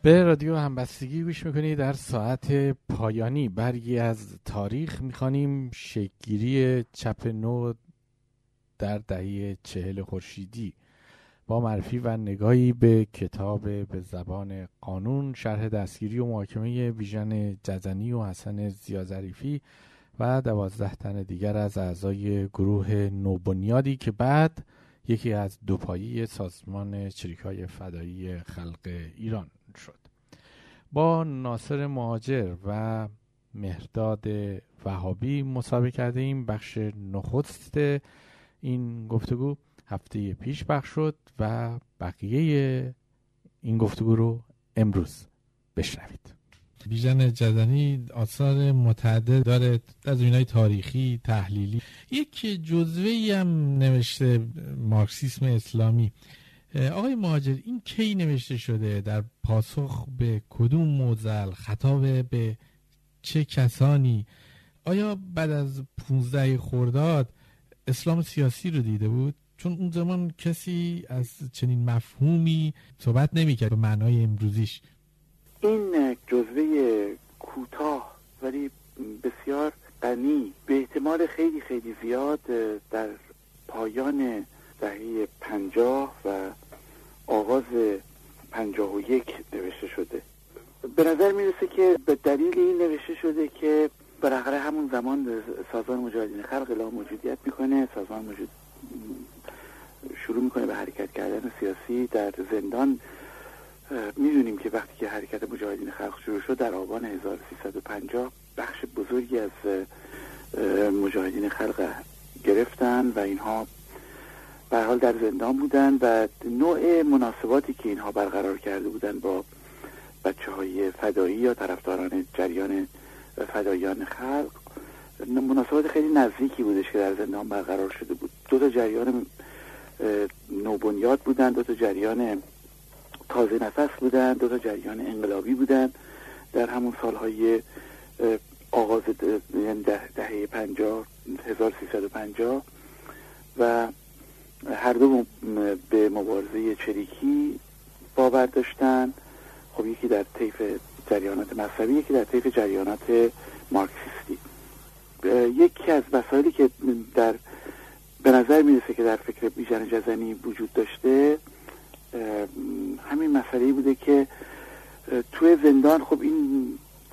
به رادیو همبستگی گوش میکنید. در ساعت پایانی برگی از تاریخ میخوانیم. شکل‌گیری چپ نو در دهه 40 خورشیدی با معرفی و نگاهی به کتاب به زبان قانون، شرح دستگیری و محاکمه بیژن جزنی و حسن ضیاءظریفی و 12 تن دیگر از اعضای گروه نوبنیادی که بعد یکی از دوپایی سازمان چریک‌های فدایی خلق ایران شد. با ناصر مهاجر و مهرداد وهابی مصاحبه کرده ایم. بخش نخست این گفتگو هفته پیش پخش شد و بقیه این گفتگو رو امروز بشنوید. بیژن جزنی آثار متعدد داره از زمینه‌های تاریخی، تحلیلی. یک جزوه‌ای هم نوشته مارکسیسم اسلامی. آقای مهاجر، این کی نوشته شده؟ در پاسخ به کدوم معضل؟ خطاب به چه کسانی؟ آیا بعد از 15 خرداد اسلام سیاسی رو دیده بود؟ چون اون زمان کسی از چنین مفهومی صحبت نمی‌کرد به معنای امروزیش. این جزوه کوتاه ولی بسیار غنی به احتمال خیلی خیلی زیاد در پایان دهه 50 و آغاز 51 نوشته شده. به نظر میرسه که به دلیل این نوشته شده که بالاخره همون زمان سازمان مجاهدین خلق اعلام موجودیت میکنه. سازمان شروع میکنه به حرکت کردن سیاسی در زندان. میدونیم که وقتی که حرکت مجاهدین خلق شروع شد در آبان 1350 بخش بزرگی از مجاهدین خلق گرفتن و اینها به هر حال در زندان بودن و نوع مناسباتی که اینها برقرار کرده بودن با بچه‌های فدایی یا طرفداران جریان فدایان خلق مناسبات خیلی نزدیکی بودش که در زندان برقرار شده بود. دو تا جریان نوبنیاد بودن، دو تا جریان تازه نفس بودن، دو تا جریان انقلابی بودن در همون سالهای آغاز یعنی دهه 50 1350 و هر دو به مبارزه چریکی باور داشتن. خب یکی در طیف جریانات مذهبی، یکی در طیف جریانات مارکسیستی. یکی از مسائلی که به نظر میرسه که در فکر بیژن جزنی وجود داشته همین مسئله بوده که توی زندان خب این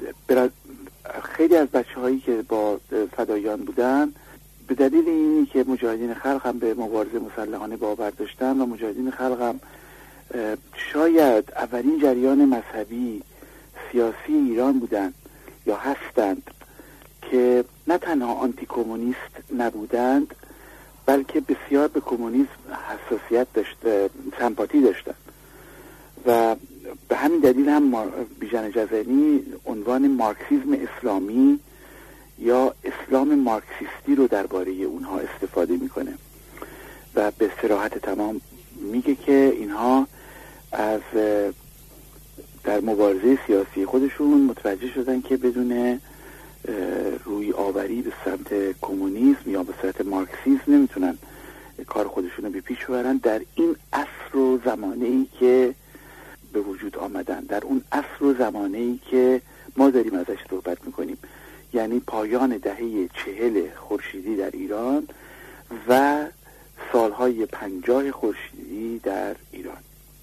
خیلی از بچه‌هایی که با فدایان بودن به دلیل اینی که مجاهدین خلق هم به مبارزه مسلحانه باور داشتن و مجاهدین خلق هم شاید اولین جریان مذهبی سیاسی ایران بودن یا هستند که نه تنها آنتی کمونیست نبودند بلکه بسیار به کمونیسم حساسیت داشته، سمپاتی داشتند و به همین دلیل هم بیژن جزنی عنوان مارکسیسم اسلامی یا اسلام مارکسیستی رو درباره اونها استفاده میکنه و به صراحت تمام میگه که اینها از در مبارزه سیاسی خودشون متوجه شدن که بدون روی آوری به سمت کمونیسم یا به سمت مارکسیسم نمیتونن کار خودشون رو به پیش ببرن در این عصر و زمانه‌ای که به وجود آمدن، در اون عصر و زمانه‌ای که ما داریم ازش صحبت میکنیم، یعنی پایان دهه 40 خورشیدی در ایران و سالهای 50 خورشیدی در ایران.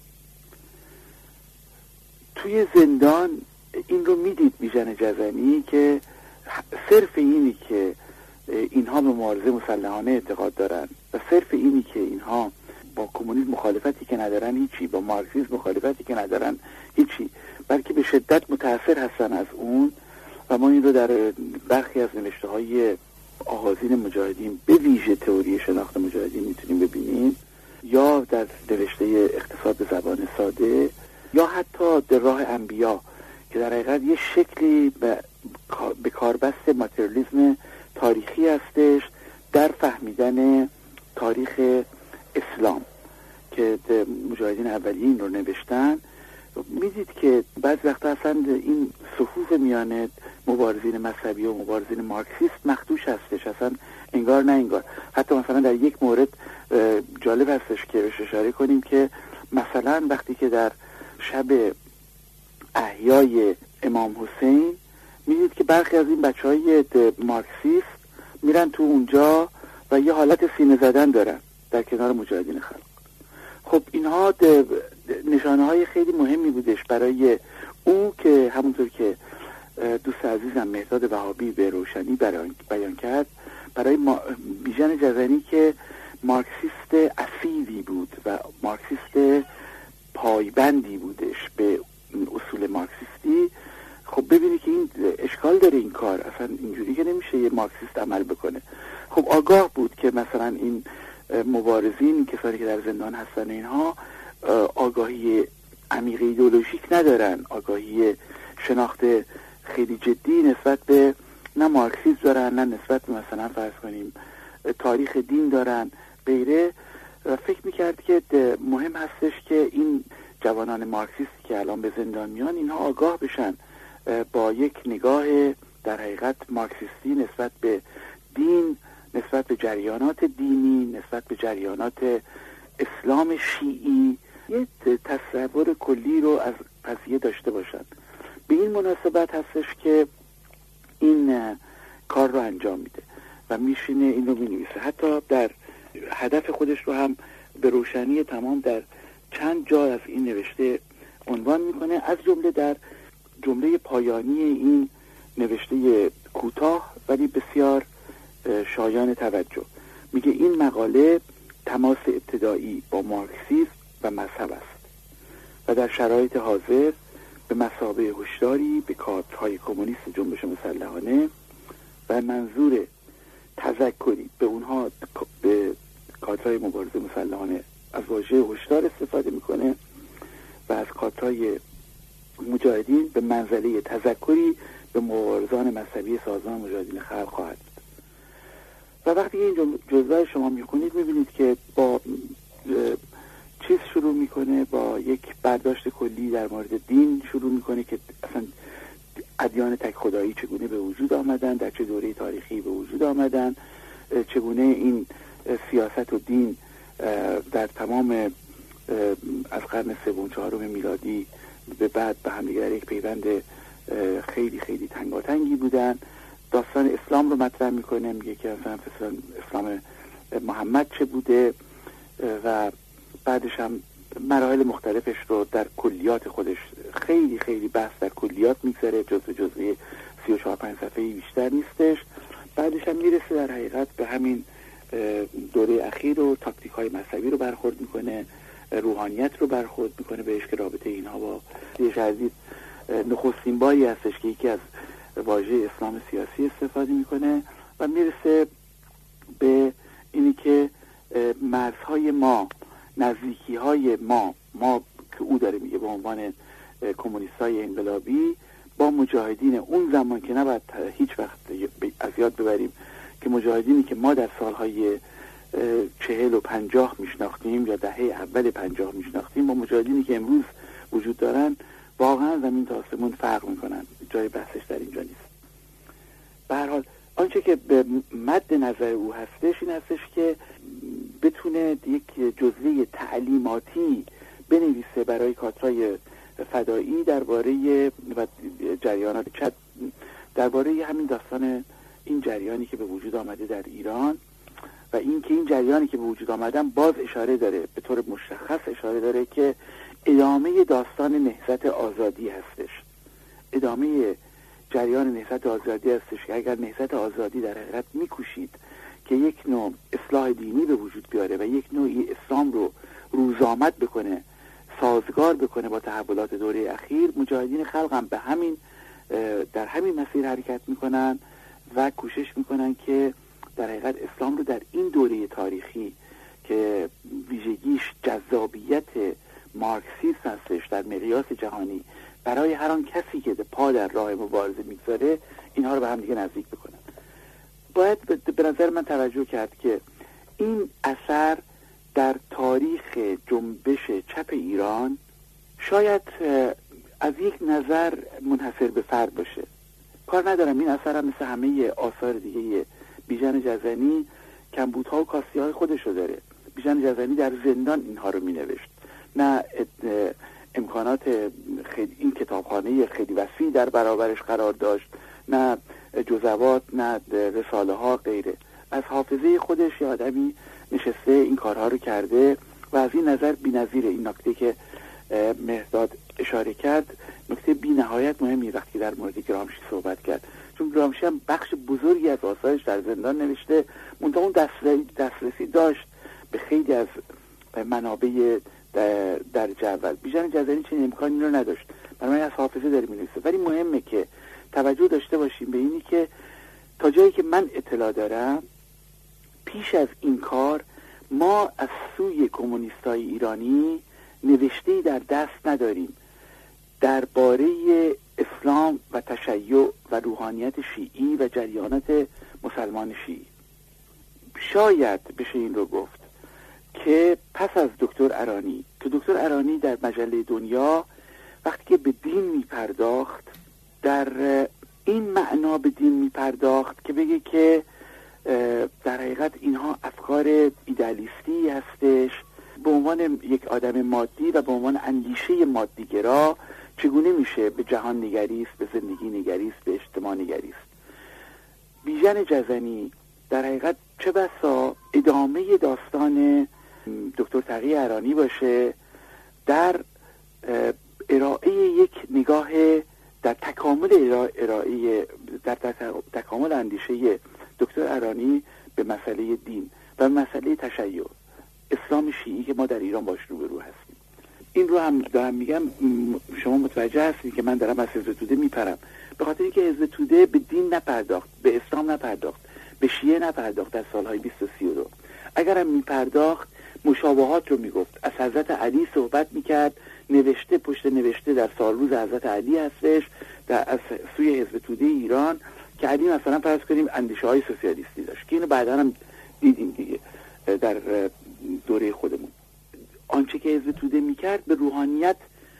توی زندان این رو میدید بیژن جزنی که صرف اینی که اینها به مبارزه مسلحانه اعتقاد دارن و صرف اینی که اینها با کمونیسم مخالفتی که ندارن هیچی، با مارکسیسم مخالفتی که ندارن هیچی، بلکه به شدت متأثر هستن از اون و ما این رو در برخی از نوشته های آغازین مجاهدین به ویژه تئوری شناخت مجاهدین میتونیم ببینیم، یا در نوشته اقتصاد به زبان ساده، یا حتی در راه انبیا که در حقیقت یه شکلی به کاربست ماتریالیسم تاریخی هستش در فهمیدن تاریخ اسلام که مجاهدین اولیین رو نوشتن. میدید که بعضی وقتا اصلا این صفوف میانه مبارزین مذهبی و مبارزین مارکسیست مخدوش هستش، اصلا انگار نه انگار. حتی مثلا در یک مورد جالب هستش که بهش اشاره کنیم که مثلا وقتی که در شب فدای امام حسین، میدید که برخی از این بچهای مارکسیست میرن تو اونجا و یه حالت سینه زدن دارن در کنار مجاهدین خلق. خب اینها نشانه های خیلی مهمی بودش برای او که همونطور که دوست عزیزم مهداد وهابی به روشنی بیان کرد، برای بیژن جزنی که مارکسیست اصیلی بود و مارکسیست پایبندی بودش به اصول مارکسیستی. خب ببینی که این اشکال داره این کار، اصلا اینجوری که نمیشه یه مارکسیست عمل بکنه. خب آگاه بود که مثلا این مبارزین، کسانی که در زندان هستن، اینها آگاهی عمیق ایدئولوژیک ندارن، آگاهی شناخت خیلی جدی نسبت به نه مارکسیسم دارن، نه نسبت به مثلا فرض کنیم تاریخ دین دارن غیره. فکر میکرد که مهم هستش که این جوانان مارکسیستی که الان به زندان میان، اینها آگاه بشن با یک نگاه در حقیقت مارکسیستی نسبت به دین، نسبت به جریانات دینی، نسبت به جریانات اسلام شیعی، یک تصور کلی رو از قضیه داشته باشن. به این مناسبت هستش که این کار رو انجام میده و میشینه این رو مینویسه. حتی در هدف خودش رو هم به روشنی تمام در چند جا از این نوشته عنوان میکنه، از جمله در جمله پایانی این نوشته کوتاه ولی بسیار شایان توجه. میگه این مقاله تماس ابتدایی با مارکسیسم و مذهب است و در شرایط حاضر به مثابه هشداری به کادرهای کمونیست جنبش مسلحانه و منظور تذکری به اونها، به کادرهای مبارزه مسلحانه از واژه هشدار استفاده میکنه و از کادرهای مجاهدین به منزله تذکری به مبارزان مذهبی سازمان مجاهدین خلق خواهد بود. و وقتی این جزوه شما میخونید میبینید که با چیز شروع میکنه، با یک برداشت کلی در مورد دین شروع میکنه که اصلا ادیان تک خدایی چگونه به وجود آمدن، در چه دوره تاریخی به وجود آمدن، چگونه این سیاست و دین در تمام از قرن سوم چهارم میلادی به بعد به همدیگر یک پیوند خیلی خیلی تنگاتنگی بودن. داستان اسلام رو مطرح میکنه، میگه که مثلا اسلام محمد چه بوده و بعدش هم مراحل مختلفش رو در کلیات خودش خیلی خیلی بحث در کلیات میگذاره، جزوه 34-5 صفحه‌ای بیشتر نیستش. بعدش هم میرسه در حقیقت به همین دوره اخیر و تاکتیک های مذهبی رو برخورد میکنه، روحانیت رو برخورد میکنه بهش که رابطه اینها با شدید نخستین باری هستش که یکی از واژه اسلام سیاسی استفاده میکنه و میرسه به اینی که مرزهای ما، نزدیکی های ما که او داره میگه به عنوان کمونیستای انقلابی با مجاهدین اون زمان، که نباید هیچ وقت از یاد ببریم که مجاهدینی که ما در سالهای 40 و 50 میشناختیم یا دهه اول 50 میشناختیم با مجاهدینی که امروز وجود دارن واقعا زمین تا آسمون فرق میکنن. جای بحثش در اینجا نیست. به هر حال آنچه که به مد نظر او هستش این هستش که بتونه یک جزوه تعلیماتی بنویسه برای کادرهای فدایی درباره و جریانات چپ، درباره همین داستان این جریانی که به وجود آمده در ایران و این که این جریانی که به وجود آمدن باز اشاره داره، به طور مشخص اشاره داره که ادامه داستان نهضت آزادی هستش، ادامه جریان نهضت آزادی هستش که اگر نهضت آزادی در حقیقت میکوشید که یک نوع اصلاح دینی به وجود بیاره و یک نوعی اسلام رو روزآمد بکنه، سازگار بکنه با تحولات دوره اخیر، مجاهدین خلق هم به همین در همین مسیر حرکت میکنن و کوشش میکنن که در حقیقت اسلام رو در این دوره تاریخی که ویژگیش جذابیت مارکسیسم هستش در مقیاس جهانی، برای هر آن کسی که پا در راه مبارزه میگذاره اینها رو به هم دیگه نزدیک بکنن. باید به نظر من توجه کرد که این اثر در تاریخ جنبش چپ ایران شاید از یک نظر منحصر به فرد باشه. کار ندارم این اثر هم مثل همه آثار دیگه بیژن جزنی کمبودها و کاستی‌های خودش رو داره. بیژن جزنی در زندان اینها رو می نوشت، نه امکانات خیلی، این کتابخانه خیلی وسیع در برابرش قرار داشت، نه جزوات، نه رساله ها، غیره. از حافظه خودش یه آدمی نشسته این کارها رو کرده و از این نظر بی‌نظیره. این نکته که مهرداد اشاره کرد نکته بی نهایت مهمی وقتی در مورد گرامشی صحبت کرد، چون گرامشی هم بخش بزرگی از آثارش در زندان نوشته، منتها اون دسترسی داشت به خیلی از منابع درجه اول. بیژن جزنی چنین امکانی رو نداشت، برای از حافظه داره می‌نویسه. ولی مهمه که توجه داشته باشیم به اینی که تا جایی که من اطلاع دارم پیش از این کار ما از سوی کمونیستای ایرانی نوشته‌ای در دست نداریم درباره اسلام و تشیع و روحانیت شیعی و جریانات مسلمان شیعی. شاید بشه این رو گفت که پس از دکتر ارانی، که دکتر ارانی در مجله دنیا وقتی که به دین میپرداخت در این معنا به دین میپرداخت که بگه که در حقیقت اینها افکار ایدالیستی هستش، به عنوان یک آدم مادی و به عنوان اندیشه مادیگرا چگونه میشه به جهان نگریست، به زندگی نگریست، به اجتماع نگریست. بیژن جزنی در حقیقت چه بسا ادامه داستان دکتر تقی ارانی باشه در ارائه یک نگاه در تکامل در تکامل اندیشه دکتر ارانی به مسئله دین و مسئله تشیع اسلام شیعی که ما در ایران باش روبرو هستیم. این رو هم دارم میگم، شما متوجه هستید که من دارم از حزب توده میپرم، به خاطر اینکه حزب توده به دین نپرداخت، به اسلام نپرداخت، به شیعه نپرداخت در سالهای 20 و 32. اگرم میپرداخت مشابهات رو میگفت، از حضرت علی صحبت میکرد، نوشته پشت نوشته در سالروز حضرت علی هستش از سوی حزب توده ایران که علی مثلا فرض کنیم اندیشه های سوسیالیستی داشت که اینو بعدا هم دیدیم دیگه در دوره خودمون. آنچه که حزب توده میکرد به روحانیت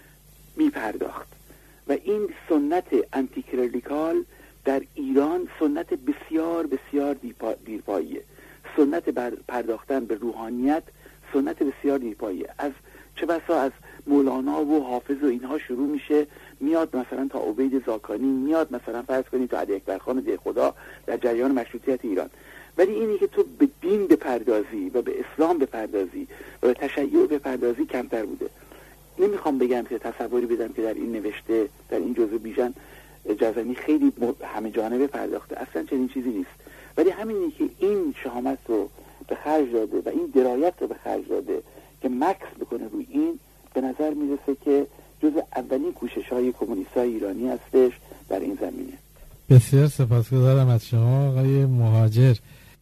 میپرداخت و این سنت انتیکلریکال در ایران سنت بسیار بسیار دیرپاییه. سنت پرداختن به روحانیت سنت بسیار دیرپاییه. از چه بسا از مولانا و حافظ و اینها شروع میشه، میاد مثلا تا عبید زاکانی، میاد مثلا فرض کنید تا علی اکبر خان دهخدا در جریان مشروطیت ایران. ولی اینی که تو به دین بپردازی و به اسلام بپردازی و به تشیع بپردازی کمتر بوده. نمیخوام بگم که تصوری بدم که در این نوشته، در این جزء بیژن جزنی خیلی همه جانبه پرداخته، اصلا چنین چیزی نیست. ولی همینی که این شهامت رو به خرج داده و این درایت رو به خرج داده که مکس بکنه روی این، به نظر میرسه که جزء اولین کوشش‌های کمونیست‌های ایرانی هستش در این زمینه. بسیار سپاسگزارم از شما آقای مهاجر.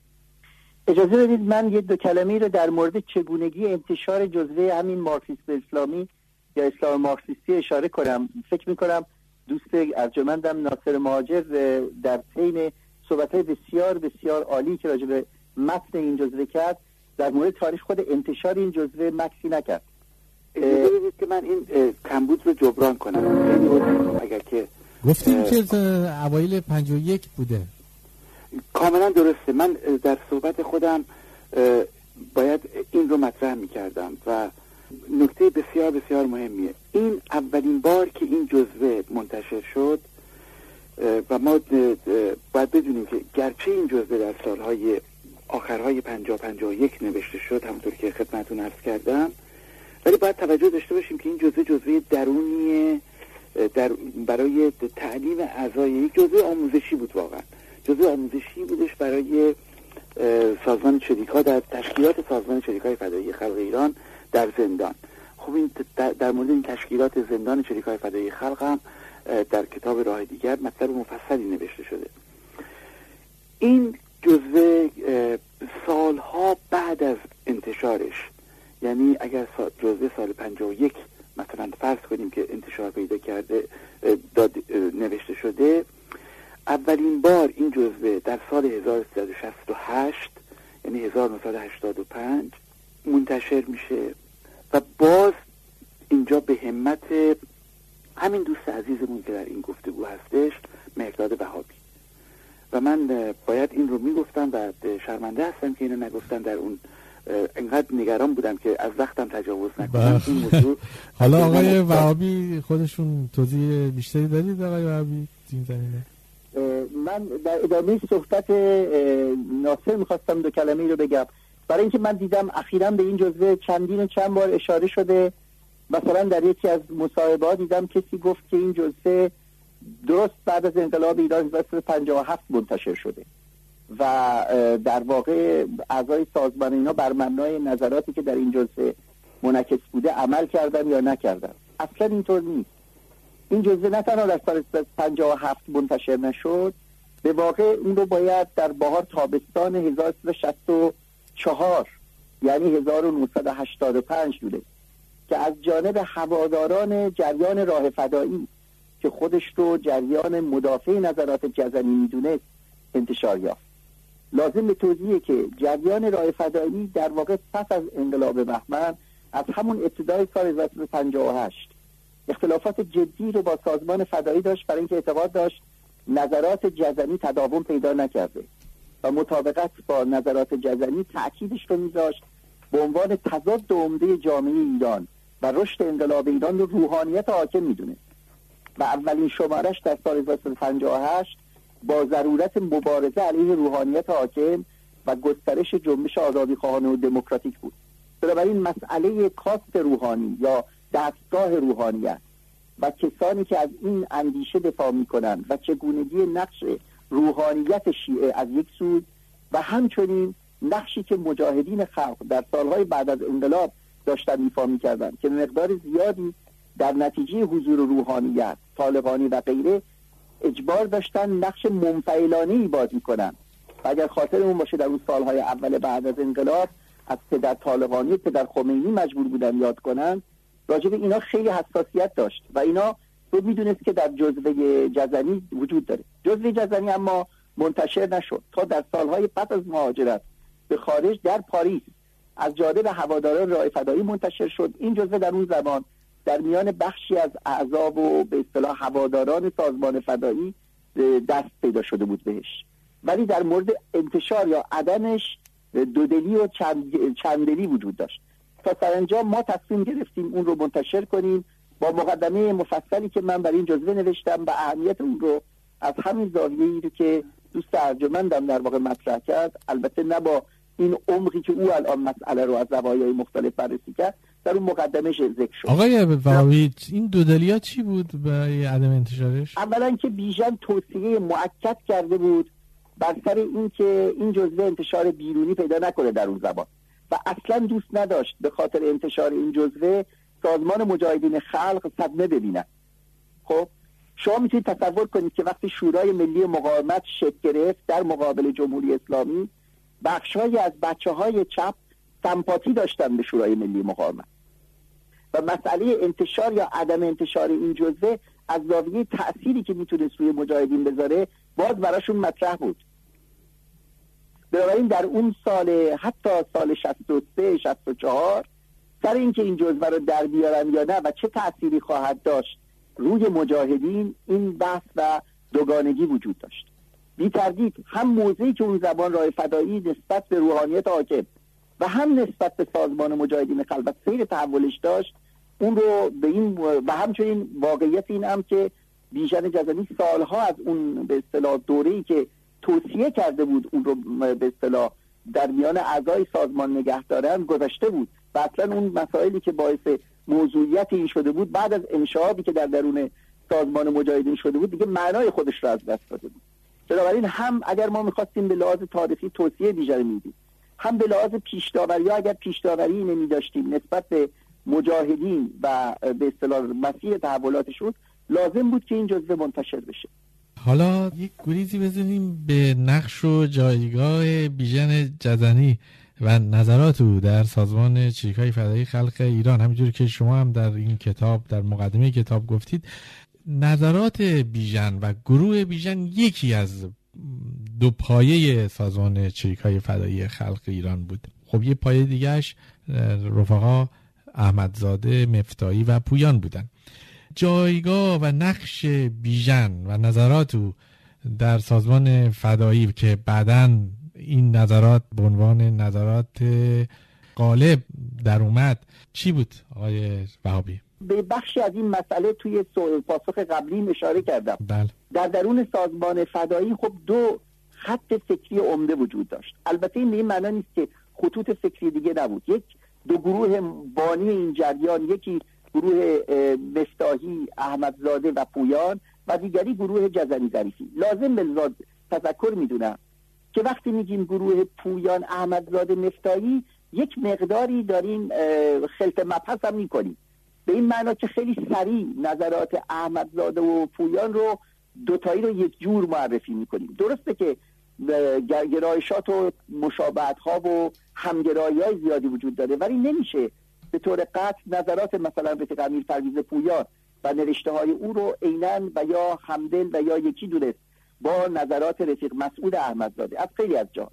اجازه بدید من یک دو کلمه‌ای رو در مورد چگونگی انتشار جزوه همین مارکسیسم اسلامی یا اسلام مارکسیستی اشاره کنم. فکر می‌کنم دوست ارجمندم ناصر مهاجر در حین صحبت‌های بسیار بسیار عالی که راجع به متن این جزوه کرد در مورد تاریخ خود انتشار این جزوه مکسی نکرد. اجازه بدید که من این کمبود رو جبران کنم. اگر که گفتیم که اوایل 51 بوده. کاملا درسته. من در صحبت خودم باید این رو مطرح می‌کردم و نکته بسیار بسیار مهمیه. این اولین بار که این جزوه منتشر شد و ما باید بدونیم که گرچه این جزوه در سالهای آخرهای 50-51 نوشته شد همونطور که خدمتتون عرض کردم، ولی باید توجه داشته باشیم که این جزوه درونیه برای تعلیم اعضای یک جزوه آموزشی بود. واقعا جزوه آموزشی بودش برای سازمان چریک‌ها در تشکیلات سازمان چریک‌های فدایی خلق ایران در زندان. خب این در مورد این تشکیلات زندان چریک‌های فدایی خلق هم در کتاب راه دیگر مطلب مفصلی نوشته شده. این جزوه سالها بعد از انتشارش، یعنی اگر جزوه سال 51 مثلا فرض کنیم که انتشار پیدا کرده نوشته شده، اولین بار این جزوه در سال 1368 یعنی 1985 منتشر میشه و باز اینجا به همت همین دوست عزیزمون که در این گفتگو هستش، مهرداد وهابی، و من باید این رو میگفتم و شرمنده هستم که اینو نگفتم در اون انقدر نگران بودم که از وقتم تجاوز نکنم این موضوع. حالا آقای وهابی خودشون توضیح بیشتری دارید آقای وهابی این زمینه؟ من در ادامه صحبت ناصر میخواستم دو کلمه رو بگم، برای اینکه من دیدم اخیراً به این جزوه چند بار اشاره شده. مثلا در یکی از مصاحبه‌ها دیدم کسی گفت که این جزوه درست بعد از انقلاب ایران 1957 منتشر شده و در واقع اعضای سازمان اینا بر مبنای نظراتی که در این جزوه منعکس بوده عمل کردن یا نکردن. اصلا اینطور نیست. این جزوه نه تنها در سال 57 منتشر نشد، به واقع این رو باید در بهار تابستان 1364 یعنی 1985 دونه که از جانب هواداران جریان راه فدایی که خودش رو جریان مدافع نظرات جزنی میدونه انتشار یافت. لازم به توضیحه که جریان راه فدایی در واقع پس از انقلاب بهمن از همون ابتدای سال 1958 اختلافات جدی رو با سازمان فدایی داشت، برای اینکه اعتقاد داشت نظرات جزنی تداوم پیدا نکرده و مطابقت با نظرات جزنی تأکیدش رو میذاشت به عنوان تضاد عمده جامعه ایران و رشد انقلاب ایران رو روحانیت حاکم میدونه و اولین شمارش در سال 1958 با ضرورت مبارزه علیه روحانیت حاکم و گسترش جنبش آزادیخواهانه و دموکراتیک بود. بنابراین مسئله کاست روحانی یا دستگاه روحانیت و کسانی که از این اندیشه دفاع میکنن و چگونگی نقش روحانیت شیعه از یک سو و همچنین نقشی که مجاهدین خلق در سالهای بعد از انقلاب داشتن ایفا میکردن که مقدار زیادی در نتیجه حضور روحانیت، طالقانی و غیره اجبار داشتن نقش منفعلانه‌ای بازی کنن و اگر خاطرمون باشه در اون سالهای اول بعد از انقلاب از پدر طالقانی، پدر خمینی مجبور بودن یاد کنن. راجع به اینا خیلی حساسیت داشت و اینا رو میدونست که در جزوه جزنی وجود داره. جزوه جزنی اما منتشر نشد تا در سالهای پس از مهاجرت به خارج در پاریس از جانب هواداران راه فدایی منتشر شد. این جزوه در اون زمان در میان بخشی از اعضا و به اصطلاح هواداران سازمان فدایی دست پیدا شده بود بهش، ولی در مورد انتشار یا عدمش دودلی و چندلی وجود داشت. تا سرانجام ما تصمیم گرفتیم اون رو منتشر کنیم با مقدمه مفصلی که من برای این جزوه نوشتم و اهمیت اون رو از همین زاویه‌ای رو که دوست ارجمندم در واقع مطرح کرد، البته نه با این عمقی که او الان مسئله رو از زوایای مختلف بررسی کرد، در اون مقدمش ذکر شد. آقای وهابی این دودلیا چی بود برای عدم انتشارش؟ اولا که بیژن توصیه مؤکد کرده بود بر سر این که این جزوه انتشار بیرونی پیدا نکنه در اون زمان و اصلا دوست نداشت به خاطر انتشار این جزوه سازمان مجاهدین خلق صدمه ببینن. خب شما میتونید تصور کنید که وقتی شورای ملی مقاومت شکل گرفت در مقابل جمهوری اسلامی، بخش‌هایی از بچه‌های چپ سمپاتی داشتن به شورای ملی مقاومت و مسئله انتشار یا عدم انتشار این جزوه از زاویه تأثیری که میتونه روی مجاهدین بذاره باز براشون مطرح بود. بنابراین در اون سال، حتی سال 63 64 سر اینکه این جزوه رو در بیارن یا نه و چه تأثیری خواهد داشت روی مجاهدین، این بحث و دوگانگی وجود داشت. بی تردید هم موضعی که اون زمان راه فدایی نسبت به روحانیت حاکم و هم نسبت به سازمان مجاهدین خلق و سیر تحولش داشت، اون رو به این و همچنین واقعیت این هم که بیژن جزنی سالها از اون به اصطلاح دوره‌ای که توصیه کرده بود اون رو به اصطلاح در میان اعضای سازمان نگه دارن گذشته بود و اصلا اون مسائلی که باعث موضوعیت این شده بود بعد از انشعابی که در درون سازمان مجاهدین شده بود دیگه معنای خودش رو از دست داده بود. بنابراین هم اگر ما می‌خواستیم به لحاظ تاریخی توصیه بیژن میدیم، هم به لحاظ پیش‌داوری اگر پیش‌داوری نمی‌داشتیم نسبت به مجاهدین و به اصطلاح مسیر تحولاتشون، لازم بود که این جزوه منتشر بشه. حالا یک گریزی بزنیم به نقش و جایگاه بیژن جزنی و نظرات او در سازمان چریک‌های فدایی خلق ایران. همینجور که شما هم در این کتاب در مقدمه کتاب گفتید، نظرات بیژن و گروه بیژن یکی از دو پایه سازمان چریک‌های فدایی خلق ایران بود. خب یه پایه دیگهش رفقا احمدزاده، مفتاحی و پویان بودن. جایگاه و نقش بیژن و نظرات او در سازمان فدایی که بعداً این نظرات به عنوان نظرات غالب در اومد چی بود آقای وهابی؟ به بخشی از این مسئله توی پاسخ قبلی اشاره کردم. بله. در درون سازمان فدایی خب دو خط فکری عمده وجود داشت. البته این معنی نیست که خطوط فکری دیگه نبود. دو گروه بانی این جریان، یکی گروه مفتاحی، احمدزاده و پویان و دیگری گروه جزنی ظریفی. لازم به تذکر میدونم که وقتی میگیم گروه پویان، احمدزاده، مفتاحی، یک مقداری داریم خلط مبحث هم میکنیم، به این معنا که خیلی سریع نظرات احمدزاده و پویان رو دوتایی رو یک جور معرفی میکنیم. درسته که گرایشات و مشابهت ها و همگرایی های زیادی وجود داره، ولی نمیشه به طور قطع نظرات مثلا رفیق امیر پرویز پویان و نوشته های او رو عیناً و یا همدل و یا یکی دونست با نظرات رفیق مسعود احمدزاده از خیلی از جهات.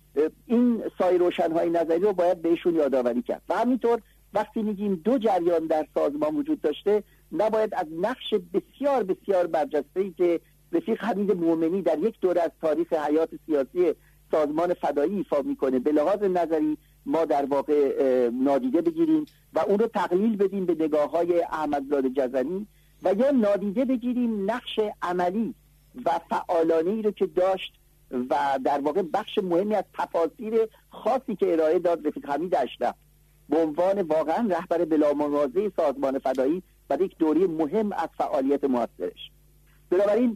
این سایر روشنهای نظری رو باید بهشون یادآوری کرد. و همینطور وقتی میگیم دو جریان در سازمان وجود داشته، نباید از نقش بسیار بسیار برجسته‌ای که رفیق حمید مومنی در یک دوره از تاریخ حیات سیاسی سازمان فدایی ایفا میکنه به لحاظ نظری ما در واقع نادیده بگیریم و اون رو تقلیل بدیم به نگاه‌های احمدزاده جزنی و یا نادیده بگیریم نقش عملی و فعالانه‌ای رو که داشت و در واقع بخش مهمی از تفاسیر خاصی که ارائه داد رفیق حمید اشرف به عنوان واقعا رهبر بلامنازع سازمان فدایی و یک دوره مهم از فعالیت موثرش. بنابراین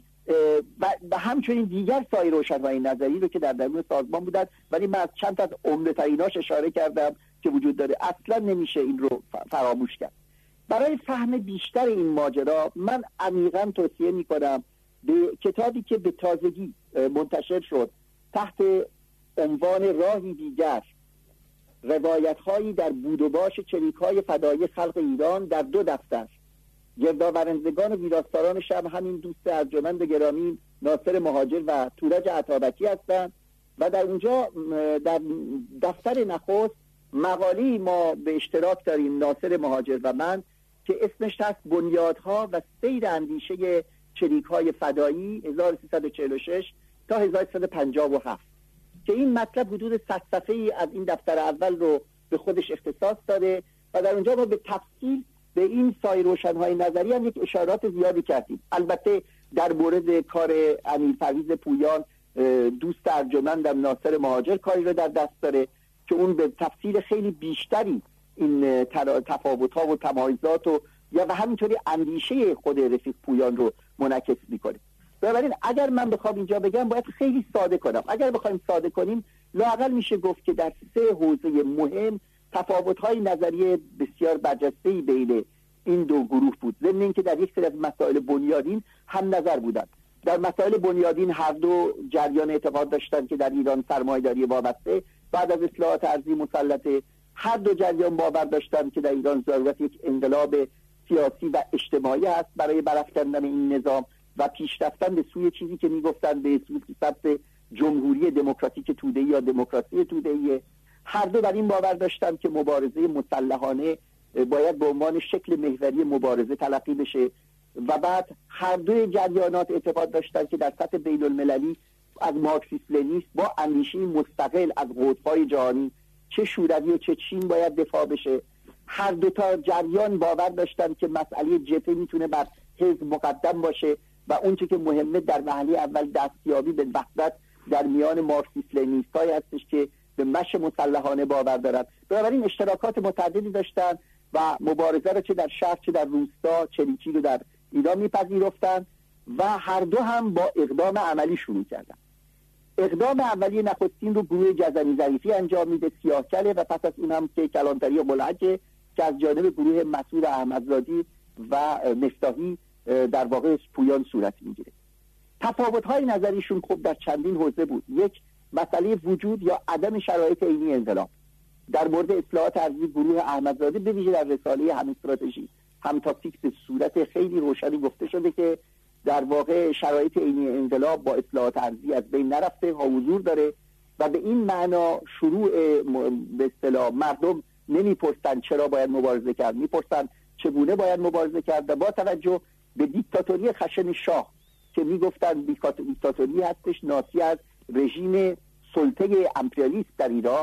و همچنین دیگر سایر روشنهای نظری رو که در درون سازمان بودند، ولی من از چند از عمده‌تریناش اشاره کردم که وجود داره. اصلا نمیشه این رو فراموش کرد. برای فهم بیشتر این ماجرا من عمیقا توصیه میکنم به کتابی که به تازگی منتشر شد تحت عنوان راهی دیگر، روایت‌هایی در بود و باش چریک‌های فدایی خلق ایران در 2 دفتر. گردآورندگان و ویراستاران شب همین دوست ارجمند گرامی ناصر مهاجر و تورج عطابکی هستند و در اونجا در دفتر نخست مقالی ما به اشتراک داریم ناصر مهاجر و من که اسمش هست بنیادها و سیر اندیشه چریک‌های فدایی 1346 تا 1357 که این مطلب حدود 100 صفحه‌ای از این دفتر اول رو به خودش اختصاص داره و در اونجا ما به تفصیل به این سایر روشنهای نظری هم یک اشارات زیادی کردیم. البته در مورد کار امیر پرویز پویان دوست ارجمندم ناصر مهاجر کاری رو در دست داره که اون به تفصیل خیلی بیشتری این تفاوت‌ها و تمایزات و همینطوری اندیشه خود رفیق پویان رو منعکس میکنه. بنابراین اگر من بخوام اینجا بگم باید خیلی ساده کنم. اگر بخوایم ساده کنیم لااقل میشه گفت که در 3 حوزه مهم تفاوت‌های نظری بسیار برجسته‌ای بین این دو گروه بود، ضمن اینکه در یک سری از مسائل بنیادین هم نظر بودند. در مسائل بنیادین هر دو جریان اعتقاد داشتند که در ایران سرمایه‌داری وابسته بعد از اصلاحات ارضی مسلطه. هر دو جریان باور داشتند که در ایران ضرورت یک انقلاب سیاسی و اجتماعی است برای برافکندن این نظام و پیش رفتن به سوی چیزی که میگفتند به سمت جمهوری دموکراتیک توده‌ای یا دموکراسی توده‌ای. هر دو بر این باور داشتند که مبارزه مسلحانه باید به عنوان شکل محوری مبارزه تلقی بشه و بعد هر دو جریانات اعتقاد داشتند که در سطح بین المللی از مارکسیسم لنینیسم با اندیشه مستقل از قطب‌های جهانی چه شوروی و چه چین باید دفاع بشه. هر دو تا جریان باور داشتند که مسئله جبهه میتونه بر حزب مقدم باشه و اونچه که مهمه در مرحله اول دستیابی به وحدت در میان مارکسیسم لنینیست‌هایی هستش که به مشی مسلحانه باور دارند. بنابراین اشتراکات متعددی داشتند و مبارزه را چه در شهر چه در روستا چریکی رو در ایران میپذیرفتند و هر دو هم با اقدام عملی شروع کردند. اقدام اولیه نخستین رو گروه جزنی ظریفی انجام میده، سیاه‌کله، و پس از اون هم که کلانتری و ملحقه که از جانب گروه مسعود احمدزادی و مفتاحی در واقع پویان صورت میگیره. تفاوت‌های نظریشون خب در چندین حوزه بود. یک، مسئله وجود یا عدم شرایط عینی انقلاب. در مورد اصلاحات ارضی گروه احمدزاده به ویژه در رساله هم استراتژی هم تاکتیک به صورت خیلی روشنی گفته شده که در واقع شرایط عینی انقلاب با اصلاحات ارضی از بین نرفته، حضور داره و به این معنا شروع به اصطلاح مردم نمیپرسن چرا باید مبارزه کرد، میپرسن چگونه باید مبارزه کرد و با توجه به دیکتاتوری خشن شاه که میگفتن دیکتاتوری هستش ناشی از رژیم سلطه امپریالیست در ایران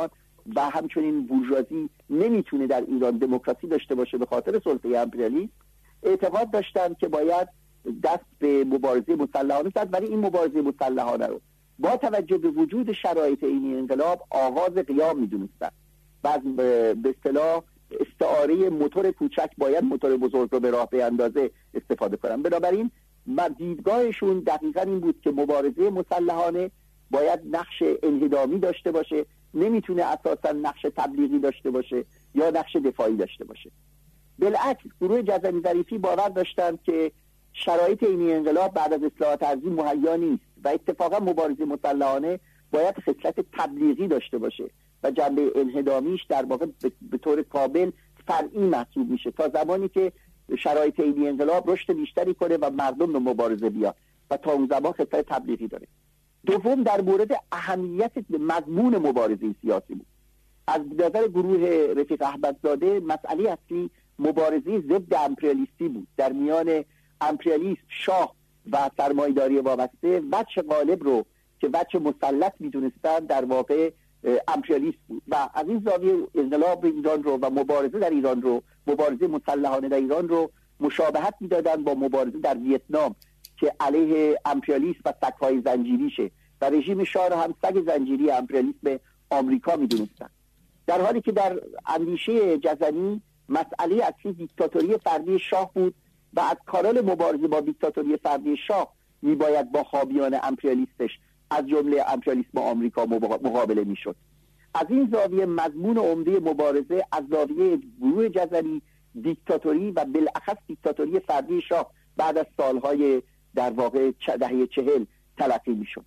و همچنین بورژوازی نمیتونه در ایران دموکراسی داشته باشه به خاطر سلطه امپریالیسم، اعتقاد داشتن که باید دست به مبارزه مسلحانه زد، ولی این مبارزه مسلحانه رو با توجه به وجود شرایط این انقلاب آغاز قیام میدونستن و به اصطلاح استعاره موتور کوچک باید موتور بزرگ رو به راه بیاندازه استفاده کنن. بنابراین دیدگاهشون دقیقا این بود که مبارزه مسلحانه باید نقش انهدامی داشته باشه، نمیتونه اساسا نقش تبلیغی داشته باشه یا نقش دفاعی داشته باشه. بالعکس گروه جزنی ظریفی باور داشتند که شرایط این انقلاب بعد از اصلاحات ارضی مهیا نیست و اتفاقا مبارزه مسلحانه باید خصلت تبلیغی داشته باشه و جنبه انهدامیش در واقع به طور کامل فرعی محسوب میشه تا زمانی که شرایط این انقلاب رشد بیشتری کنه و مردم به مبارزه بیاد و تا اون زمان خصلت تبلیغی داره. دوم در مورد اهمیت مضمون مبارزه سیاسی بود. از نظر گروه رفیق احمدزاده مسئله اصلی مبارزه ضد امپریالیستی بود، در میان امپریالیسم، شاه و سرمایه‌داری وابسته. وجه غالب رو که وجه مسلط میدونستن در واقع امپریالیسم بود و از این زاویه انقلاب ایران رو و مبارزه در ایران رو، مبارزه مسلحانه در ایران رو مشابهت میدادن با مبارزه در ویتنام که علیه امپریالیسم و سگ‌های زنجیریشه و رژیم شاه رو هم سگ زنجیری امپریالیسم آمریکا میدونستن. در حالی که در اندیشه جزنی مسئله اصلی دیکتاتوری فردی شاه بود و از کانال مبارزه با دیکتاتوری فردی شاه میباید با حامیان امپریالیستش از جمله امپریالیسم آمریکا مقابله میشد. از این زاویه مضمون عمده مبارزه از زاویه گروه جزنی دیکتاتوری و بالاخص دیکتاتوری فردی شاه بعد از سالهای در واقع دهه 40 تلقی میشد.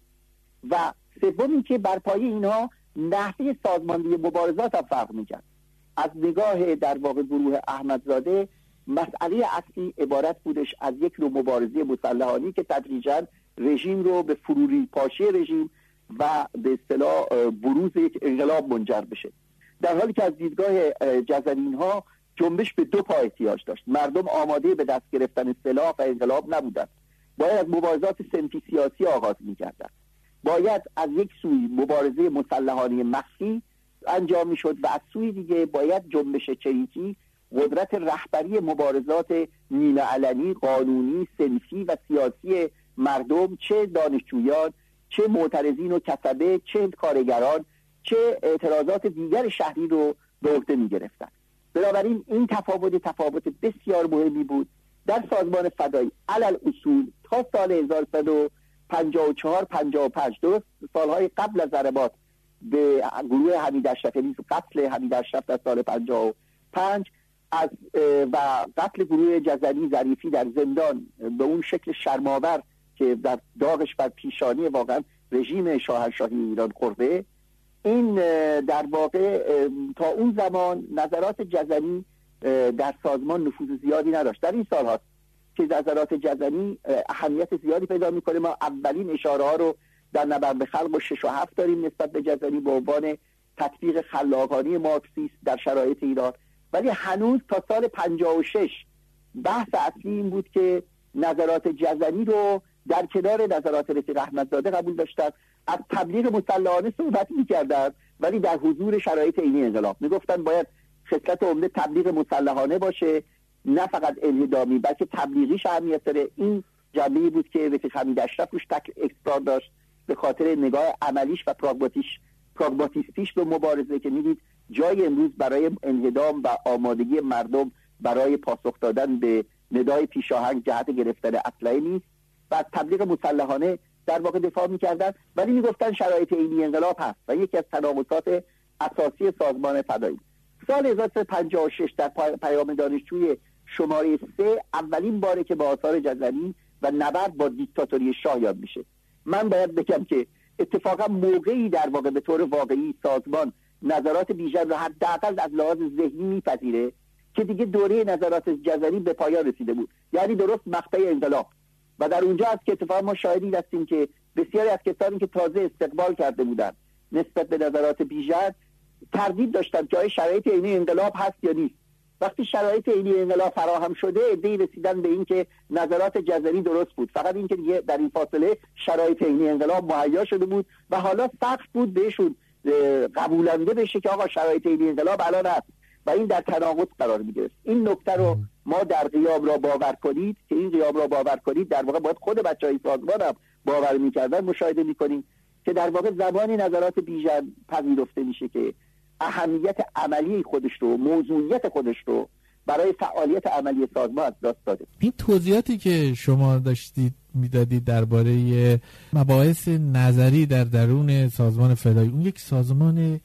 و سوم این که بر پایه اینها نحوه سازماندهی مبارزات هم فرق میکرد. از نگاه در واقع گروه احمدزاده مسئله اصلی عبارت بودش از یک نوع مبارزه مسلحانه که تدریجاً رژیم رو به فروری پاشی رژیم و به اصطلاح بروز یک انقلاب منجر بشه، در حالی که از دیدگاه جزنین ها جنبش به دو پا احتیاج داشت. مردم آماده به دست گرفتن سلاح و انقلاب نبودند، باید از مبارزات صنفی سیاسی آغاز می‌کردند، باید از یک سوی مبارزه مسلحانه مخفی انجام میشد و از سوی دیگه باید جنبش چریکی قدرت رهبری مبارزات نیمه علنی، قانونی، صنفی و سیاسی مردم، چه دانشجویان، چه معترضین و کسبه، چه کارگران، چه اعتراضات دیگر شهری رو به عهده می‌گرفتند. بنابراین این تفاوت بسیار مهمی بود. در سازمان فدایی علل اصول تا سال 1154-55 درست سالهای قبل از ضربات به گروه حمید اشرفی، قتل حمید اشرف در سال 55 و قتل گروه جزنی ظریفی در زندان به اون شکل شرم‌آور که در داغش بر پیشانی واقعا رژیم شاهنشاهی ایران خورده، این در واقع تا اون زمان نظرات جزنی در سازمان نفوذ زیادی نداشت. در این سال‌ها که نظرات جزنی اهمیت زیادی پیدا می‌کنه. ما اولین اشاره‌ها رو در نبرد خلق و 6 و 7 داریم نسبت به جزنی به عنوان تطبیق خلاقانه مارکسیسم در شرایط ایران، ولی هنوز تا سال 56 بحث اصلی این بود که نظرات جزنی رو در کنار نظرات رفیق احمدزاده قبول داشتن. از تبلیغ مسلحانه صحبت می‌کردند ولی در حضور شرایط عینی انقلاب میگفتن باید خصلت عمده تبلیغ مسلحانه باشه، نه فقط انهدامی بلکه تبلیغیش اهمیت داره. این جنبه‌ای بود که رفیق حمید اشرف روش تک اکسترا داشت به خاطر نگاه عملیش و پراگماتیستیش به مبارزه که میدید جای امروز برای انهدام و آمادگی مردم برای پاسخ دادن به ندای پیشاهنگ جهت گرفتن اسلحه نیست و از تبلیغ مسلحانه در واقع دفاع می‌کردن، ولی میگفتن شرایط عینی انقلاب هست و یکی از تناقضات اساسی سازمان فدایی. سال 1356 در پیام دانشجوی شماره 3 اولین باره که با آثار جزنی و نبرد با دیکتاتوری شاه یاد میشه. من باید بگم که اتفاقا موقعی در واقع به طور واقعی سازمان نظرات بیژن رو حداقل از لحاظ ذهنی میپذیره که دیگه دوره نظرات جزنی به پایان رسیده بود، یعنی درست مقطع انقلاب. و در اونجا است که اتفاقا ما شاهدی هستیم که بسیاری از کسانی که تازه استقبال کرده بودند نسبت به نظرات بیژن تردید داشتن که آیا شرایط عینی انقلاب هست یا نیست. وقتی شرایط عینی انقلاب فراهم شده عده‌ای رسیدن به این که نظرات جزنی درست بود، فقط این که دیگه در این فاصله شرایط عینی انقلاب مهیا شده بود و حالا سخت بود بهشون قبولنده بشه که آقا شرایط این انقلاب الان هست و این در تناقض قرار میگیره. این نکته رو ما در قیام را باور کنید که این قیام را باور کنید در واقع باید خود بچهای سازمان هم باور میکردن مشاهده میکنیم که در واقع زمانی نظرات بیژن پذیرفته میشه که اهمیت عملی خودش رو، موضوعیت خودش رو برای فعالیت عملی سازمان از دست داده. این توضیحاتی که شما داشتید میدادید درباره مباحث نظری در درون سازمان فدایی، اون یک سازمان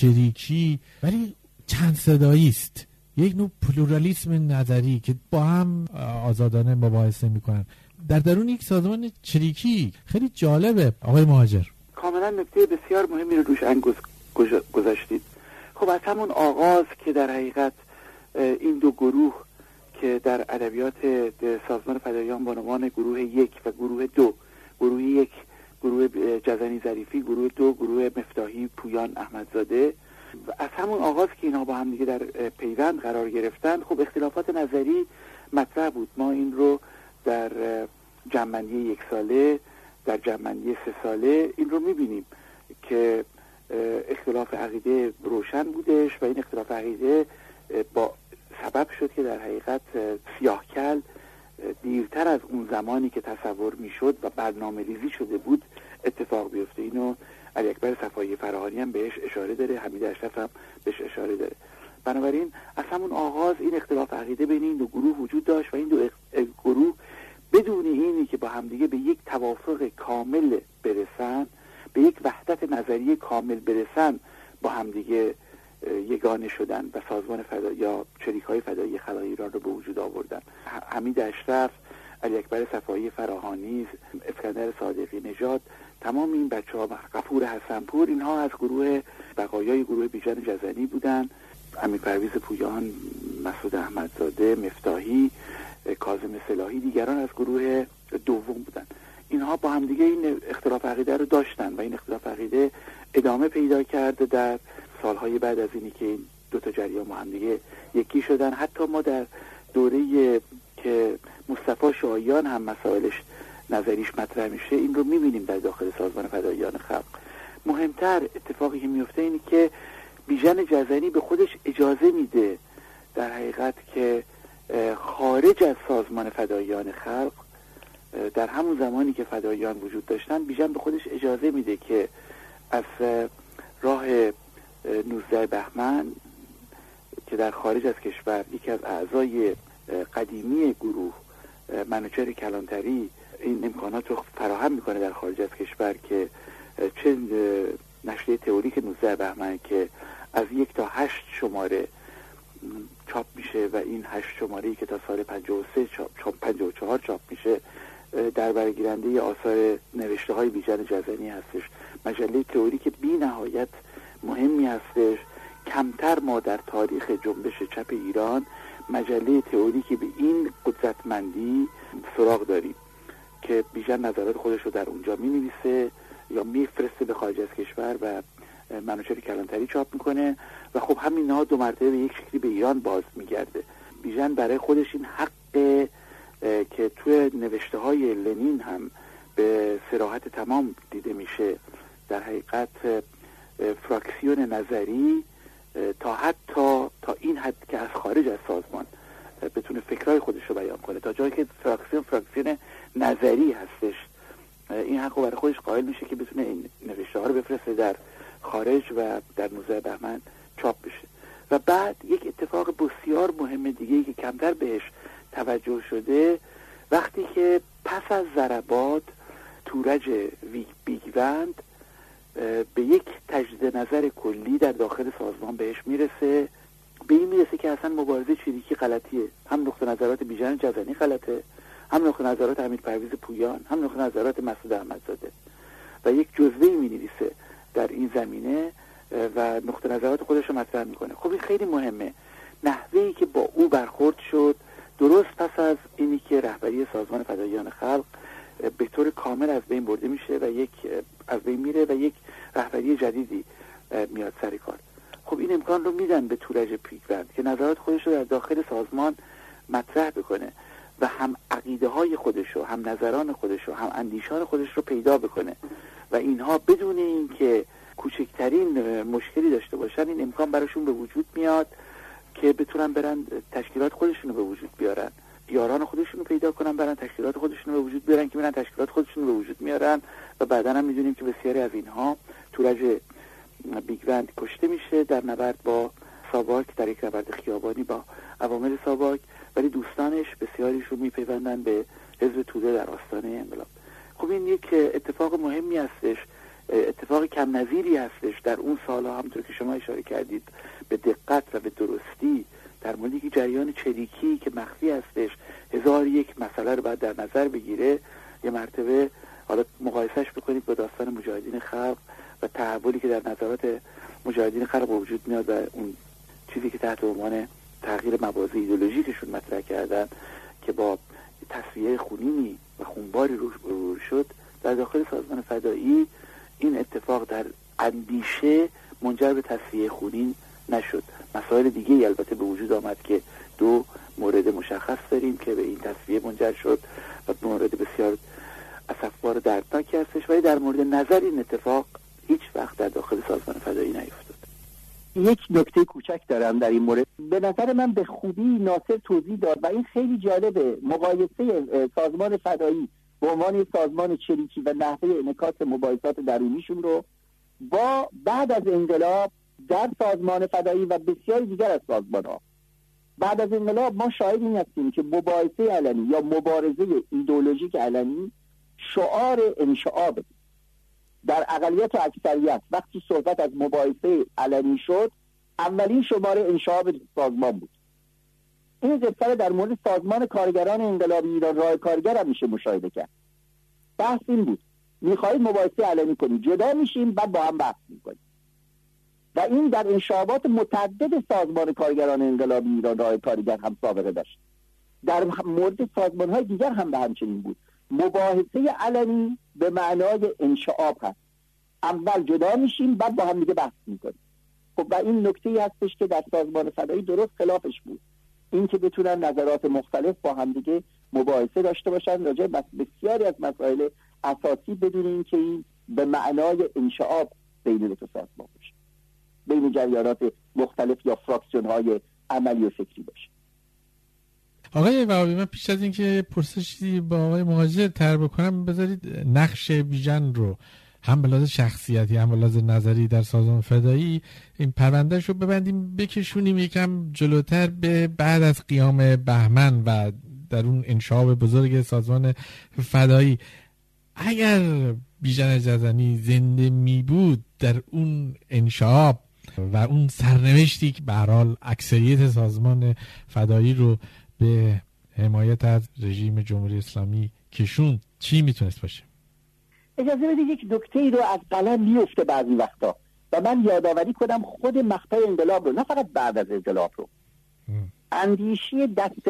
چریکی ولی چند صدایی است، یک نوع پلورالیسم نظری که با هم آزادانه مباحثه میکنن در درون یک سازمان چریکی. خیلی جالبه آقای مهاجر. کاملا نکته بسیار مهمی رو روش انگوز گذاشتید. خب از همون آغاز که در حقیقت این دو گروه که در ادبیات سازمان فداییان با عنوان گروه 1 و گروه 2، گروه 1 گروه جزنی ظریفی، گروه 2 گروه مفتاحی پویان احمدزاده، از همون آغاز که اینها با هم دیگه در پیوند قرار گرفتن، خب اختلافات نظری مطرح بود. ما این رو در جمع‌بندی 1 ساله، در جمع‌بندی 3 ساله این رو می‌بینیم که اختلاف عقیده روشن بودش و این اختلاف عقیده با سبب شد که در حقیقت سیاه‌کل دیرتر از اون زمانی که تصور میشد و برنامه‌ریزی شده بود اتفاق بیفته. اینو علی اکبر صفایی فراهانی هم بهش اشاره داره، حمید اشرف هم بهش اشاره داره. بنابراین از همون آغاز این اختلاف عقیده بین این دو گروه وجود داشت و این دو گروه بدون اینی که با همدیگه به یک توافق کامل برسن، به یک وحدت نظری کامل برسن، با همدیگه یگانه شدن و سازمان فدایی یا چریک‌های فدایی خلق ایران رو به وجود آوردن. حمید اشرف، علی اکبر صفایی فراهانی، اسکندر صادقی نژاد، تمام این بچه‌ها، غفور حسنپور، اینها از گروه بقایای گروه بیژن جزنی بودن. امیر پرویز پویان، مسعود احمدزاده، مفتاحی، کاظم صلاحی، دیگران از گروه دوم بودن. اینها با هم دیگه این اختلاف عقیده رو داشتن و این اختلاف عقیده ادامه پیدا کرده در سالهای بعد از اینی که این دو تا جریان با هم دیگه یکی شدن. حتی ما در دوره که مصطفی شایان هم مسائلش نظریش مطرح میشه این رو میبینیم در داخل سازمان فداییان خلق. مهمتر اتفاقی که میفته اینه که بیژن جزنی به خودش اجازه میده در حقیقت که خارج از سازمان فداییان خلق، در همون زمانی که فداییان وجود داشتن، بیژن به خودش اجازه میده که از راه 19 بهمن که در خارج از کشور یکی از اعضای قدیمی گروه منوچهر کلانتری این امکانات رو فراهم میکنه در خارج از کشور که چه نشریه تئوریک 19 بهمن که از 1 تا 8 شماره چاپ میشه و این 8 شماره‌ای که تا سال 54 چاپ میشه در برگیرنده آثار نوشته های بیژن جزنی هستش. مجله تئوریک بی نهایت مهمی هستش. کمتر ما در تاریخ جنبش چپ ایران مجله تئوریکی به این قدرتمندی سراغ داریم که بیژن نظرات خودش رو در اونجا می نویسه یا میفرسته به خارج از کشور و منوچهر کلانتری چاپ میکنه و خب همینا دو مرتبه به یک شکلی به ایران باز میگرده. بیژن برای خودش این حق که توی نوشته های لنین هم به صراحت تمام دیده میشه، در حقیقت فراکسیون نظری تا این حد که از خارج از سازمان بتونه فکرهای خودش رو بیان کنه، تا جایی که فراکسیون نظری هستش، این حق رو برای خودش قائل میشه که بتونه این نوشته ها رو بفرسته در خارج و در 19 بهمن چاپ بشه. و بعد یک اتفاق بسیار مهم دیگه که کمتر بهش توجه شده، وقتی که پس از ضربات تورج بیگوند به یک تجدید نظر کلی در داخل سازمان بهش میرسه، به این میرسه که اصلا مبارزه چریکی غلطیه، هم نقطه نظرات بیژن جزنی غلطه، هم نقطه نظرات امیر پرویز پویان، هم نقطه نظرات مسعود احمدزاده، و یک جزوه‌ای می‌نویسه در این زمینه و نقطه نظرات خودش رو مطرح میکنه. خب این خیلی مهمه، نحوهی که با او برخورد شد درست پس از اینی که رهبری سازمان فداییان خلق به طور کامل از بین برده میشه و از بین میره و یک رهبری جدیدی میاد سر کار. خب این امکان رو میدن به تورج بیگوند که نظرات خودش رو در داخل سازمان مطرح بکنه و هم عقیده های خودش رو، هم نظران خودش رو، هم اندیشان خودش رو پیدا بکنه و اینها بدون این که کوچکترین مشکلی داشته باشن این امکان براشون به وجود میاد که بتونن برن تشکیلات خودشونو به وجود بیارن، یاران خودشونو پیدا کنن، برن تشکیلات خودشونو به وجود بیارن که برن تشکیلات خودشونو به وجود میارن. و بعدا هم میدونیم که بسیاری از اینها تورج بیگ بند کشته میشه در نبرد با ساواک، در یک نبرد خیابانی با عوامل ساواک، ولی دوستانش بسیاریشون میپیوندن به حزب توده در آستانه انقلاب. خب این یک اتفاق مهمی هستش، اتفاق کم نظیری هستش در اون سالها. همونطور که شما اشاره کردید به دقت و به درستی در مورد یک جریان چریکی که مخفی هستش 1001 مسئله رو باید در نظر بگیره. یه مرتبه حالا مقایسهش بکنید با داستان مجاهدین خلق و تحولی که در نظرات مجاهدین خلق به وجود میاد و اون چیزی که تحت عنوان تغییر مبادئ ایدئولوژیکشون مطرح کردن که با تصفیه خونینی و خونباری رو شد. در داخل سازمان فدایی این اتفاق در اندیشه منجر به تصفیه خونین نشد. مسائل دیگه البته به وجود آمد که دو مورد مشخص داریم که به این تصفیه منجر شد و مورد بسیار اسفبار و دردناکی هستش، ولی در مورد نظر این اتفاق هیچ وقت در داخل سازمان فدایی نیفتاد. یک نکته کوچک دارم در این مورد. به نظر من به خوبی ناصر توضیح داد و این خیلی جالبه، مقایسه سازمان فدایی به عنوان سازمان چریکی و نحوه انعکاس مباحثات درونیشون رو با بعد از انقلاب در سازمان فدایی و بسیاری دیگر از سازمان‌ها. بعد از انقلاب ما شاهد این هستیم که مباحثه علنی یا مبارزه ایدئولوژیک علنی شعار انشعاب در اقلیت و اکثریت. وقتی صحبت از مباحثه علنی شد اولین شماره انشعاب سازمان بود. این قصه در مورد سازمان کارگران انقلابی ایران راه کارگر هم میشه مشاهده کرد. بحث این بود میخواهید مباحثه علنی کنید، جدا میشیم بعد با هم بحث میکنیم. و این در انشعابات متعدد سازمان کارگران انقلابی ایران راه کارگر هم سابقه داشت. در مورد سازمان‌های دیگر هم به همچنین بود. مباحثه علنی به معنای انشعاب هست، اول جدا میشیم بعد با هم دیگه بحث میکنیم. خب و این نکته‌ای هستش که در سازمان فدایی درست خلافش بود، این که بتونن نظرات مختلف با هم دیگه مباحثه داشته باشن راجع به بسیاری از مسائل اساسی بدون اینکه این به معنای انشعاب بین دو سازمان باشه، بین جریانات مختلف یا فراکسیون‌های عملی و فکری باشه. آقای وهابی، من پیش از اینکه پرسشی با آقای مهاجر تر بکنم بذارید نقش بیژن رو هم به لحاظ شخصیتی هم به لحاظ نظری در سازمان فدایی این پروندهش رو ببندیم، بکشونیم یکم جلوتر به بعد از قیام بهمن و در اون انشعاب بزرگ سازمان فدایی. اگر بیژن جزنی زنده می بود در اون انشعاب و اون سرنوشتی که به هر حال اکثریت سازمان فدایی رو به حمایت از رژیم جمهوری اسلامی کشون، چی میتونست باشه؟ اجازه بدید یک نکته‌ای رو از قلم میفته بعضی وقتا و من یادآوری کنم خود مقطع انقلاب رو، نه فقط بعد از انقلاب رو. اندیشه دست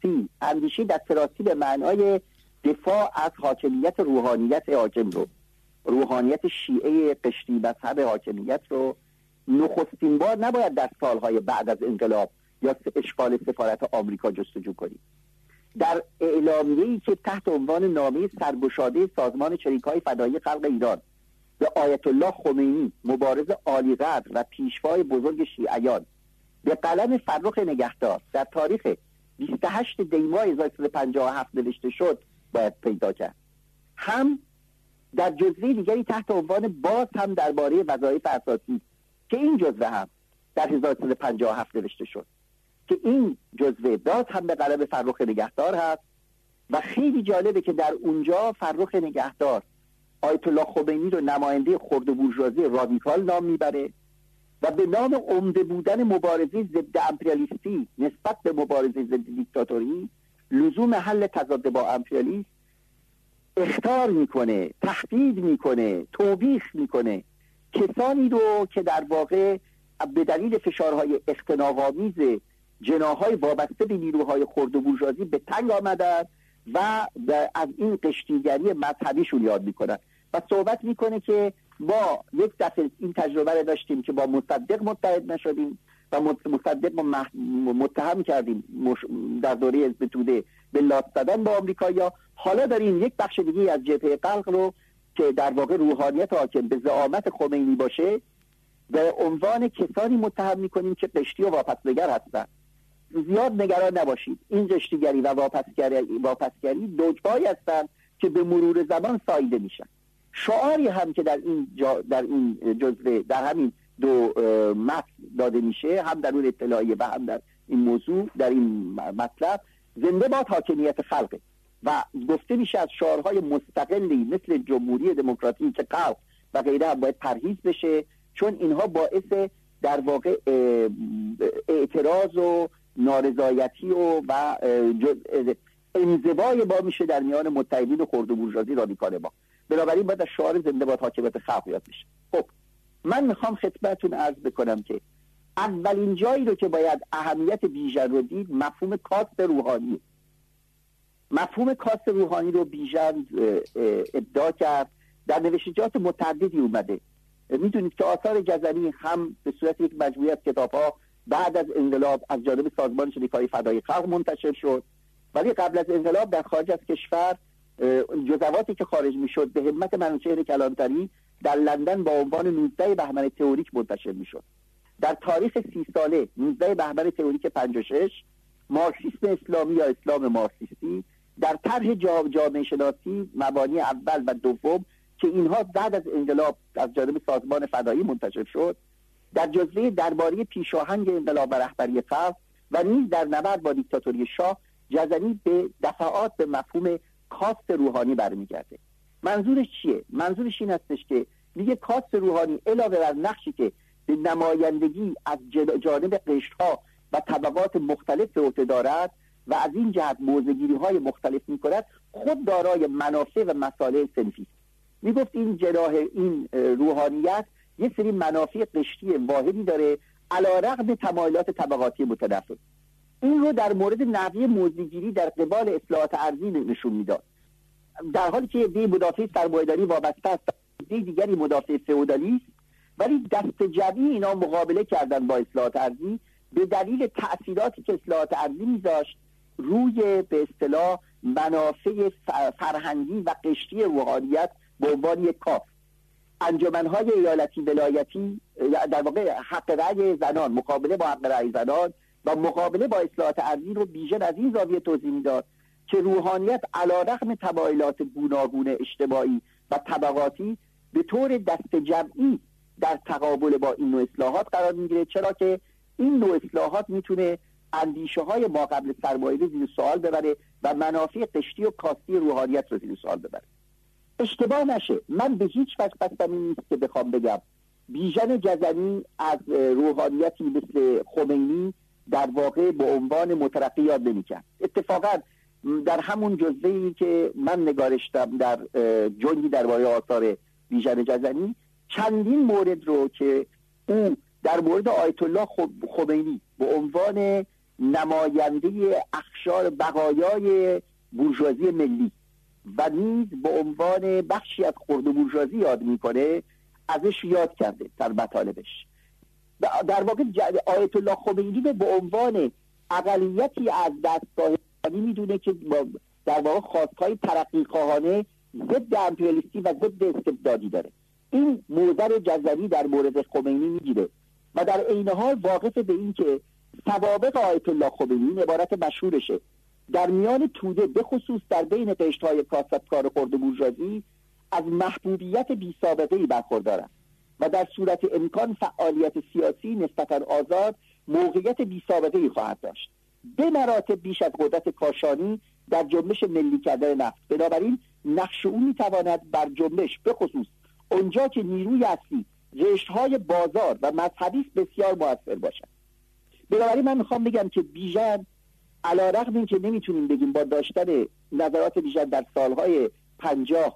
راستی به معنای دفاع از حاکمیت روحانیت حاکم رو، روحانیت شیعه قشری مذهب حاکمیت رو نخستین بار نباید در سالهای بعد از انقلاب یا اشغال سفارت آمریکا جستجو کنیم. در اعلامیه‌ای که تحت عنوان نامه سرگشاده سازمان چریک‌های فدایی خلق ایران به آیت الله خمینی، مبارز عالیقدر و پیشوای بزرگ شیعیان، به قلم فرخ نگهدار در تاریخ 28 دی‌ماه 1357 نوشته شد باید پیدا کرد. هم در جزوه دیگری تحت عنوان باز هم درباره وظایف اساسی که این جزوه هم در 1357 نوشته شد که این جزوه باز هم به قلم فرخ نگهدار هست و خیلی جالبه که در اونجا فرخ نگهدار آیت الله خمینی رو نماینده خرد و بورژوازی رادیکال نام میبره و به نام عمده بودن مبارزه ضد امپریالیستی نسبت به مبارزه ضد دیکتاتوری، لزوم حل تضاد با امپریالیسم اخطار میکنه، تهدید میکنه، توبیخ میکنه کسانی رو که در واقع به دلیل فشارهای اختناق‌آمیز جناح‌های وابسته به نیروهای خرد و بورژوازی به تنگ آمدن و از این قشتیگری مذهبیشون یاد میکنن و صحبت میکنه که ما یک دفعه این تجربه رو داشتیم که با مصدق متحد نشدیم و مصدق متهم کردیم در دوره حزب توده به لاس زدن با آمریکایی‌ها. حالا داریم یک بخش دیگه از جبهه خلق رو که در واقع روحانیت حاکم به زعامت خمینی باشه به عنوان کسانی متهم میکنیم که قشتی و واپسنگر هستند. زیاد نگران نباشید، این قشتیگری و واپسگری دوجایی هستند که به مرور زمان ساییده میشن. شعاری هم که در این جزوه در همین دو متن داده میشه، هم در اون اطلاعیه و هم در این موضوع، در این مطلب، زنده باد حاکمیت خلقه و گفته میشه از شعارهای مستقلی مثل جمهوری دموکراتیک خلق و غیره هم باید پرهیز بشه، چون اینها باعث در واقع اعتراض و نارضایتی و انزوای با میشه در میان متحدین و خرد و بورژوازی رادیکال ما. بنابراین باید از شعار زنده باد حاکمیت خلق یاد بشه. خب من میخوام خدمتتون عرض بکنم که اولین جایی رو که باید اهمیت بیژن رو دید مفهوم کاست روحانی. مفهوم کاست روحانی رو بیژن ابداع کرد، در نوشتجات متعددی اومده. میدونید که آثار جزنی هم به صورت یک مجموعه از کتاب‌ها بعد از انقلاب از جانب سازمان شریکای فدای خلق منتشر شد، ولی قبل از انقلاب در خارج از کشور جزواتی که خارج میشد به همت منوچهر کلانتری در لندن با عنوان 19 بهمن تئوریک منتشر میشد. در تاریخ 30 ساله 19 بهمن تئوریک 56 مارکسیسم اسلامی یا اسلام مارکسیستی در طرح جامعه شناسی مبانی اول و دوم که اینها بعد از انقلاب از جانب سازمان فدایی منتشر شد، در جزوه درباره پیشاهنگ انقلاب و رهبری خلق و نیز در نبرد با دیکتاتوری شاه، جزنی به دفعات به مفهوم کاست روحانی برمیگرده. منظورش چیه؟ منظورش این هستش که میگه کاست روحانی علاوه بر نقشی که به نمایندگی از جانب قشرها و طبقات مختلف به عهده دارد و از این جهت موضع‌گیری‌های مختلف می‌کند، خود دارای منافع و مصالح صنفی است. میگفت این جناح این روحانیت یه سری منافع قشری واحدی داره علی‌رغم تمایلات طبقاتی متنفر. این رو در مورد نحوه موضع‌گیری در قبال اصلاحات ارضی نشون میداد، در حالی که دی مدافع سرمایه‌داری وابسته است، دی دیگری مدافع فئودالی است، ولی دست جمعی اینا مقابله کردن با اصلاحات ارضی به دلیل تأثیراتی که اصلاحات ارضی میذاشت روی به اصطلاح منافع فرهنگی و قشری روحانیت به عنوان یک کاست. انجمن‌های ایالتی ولایتی در واقع حق رأی زنان، مقابله با حق رأی زنان و مقابله با اصلاحات ارضی رو بیژن از این زاویه توضیح میداد که روحانیت علی‌رغم تمایلات گوناگون اجتماعی و طبقاتی به طور دست جمعی در تقابل با این نوع اصلاحات قرار میگیره، چرا که این نوع اصلاحات میتونه اندیشه های ما قبل سرمایه‌داری زیر سوال ببره و منافع قشری و کاستی روحانیت رو زیر سوال ببره. اشتباه نشه، من به هیچ وجه قصدم این نیست که بخوام بگم بیژن جزنی از روحانیتی مثل خمینی در واقع به عنوان مترقی یاد نمی‌کرد. اتفاقا در همون جزوه‌ای که من نگارشتم در جنگی درباره آثار بیژن جزنی، چندین مورد رو که او در مورد آیت الله خمینی به عنوان نماینده اقشار بقایای بورژوازی ملی و نیز به عنوان بخشی از خرد بورژوازی یاد میکنه، ازش یاد کرده در مطالبش. در واقع آیت الله خمینی به عنوان اقلیتی از دستگاه میدونه که در واقع خواستهای ترقی خواهانه ضد امپریالیستی و ضد استبدادی داره. این موزر جزنی در مورد خمینی میگیره و در عین حال واقف به این که سوابق آیت الله خمینی عبارت مشهورشه در میان توده به خصوص در بین قشرهای کاسبکار خرد بورژوازی از محبوبیت بی سابقه‌ای برخوردارند و در صورت امکان فعالیت سیاسی نسبتاً آزاد موقعیت بی سابقه‌ای خواهد داشت، به مراتب بیش از قدرت کاشانی در جنبش ملی کردن نفت. بنابراین نقش او میتواند بر جنبش به خصوص اونجا که نیروی اصلی رشته‌های بازار و مذهبی بسیار مؤثر باشد. بنابراین من میخوام بگم که بیژن علی‌رغم این که نمیتونیم بگیم با داشتن نظرات بیژن در سالهای 50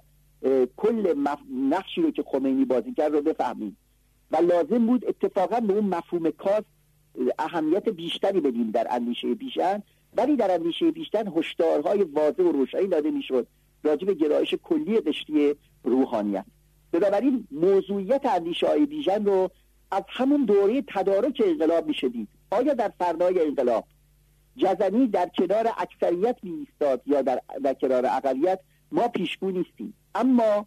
کل نقشی رو که خمینی بازی کرد رو بفهمیم و لازم بود اتفاقا به اون مفهوم کاست اهمیت بیشتری بدیم در اندیشه بیژن، ولی در اندیشه بیژن هشدارهای واضح و روشنی داده میشد راجع به گرایش کلی قشری روحانیت. بنابراین موضوعیت اندیشه‌های بیژن رو از همون دوره تدارک انقلاب میشه دید. آیا در فردای انقلاب جزنی در کنار اکثریت میایستاد یا در کنار اقلیت؟ ما پیشگو نیستیم، اما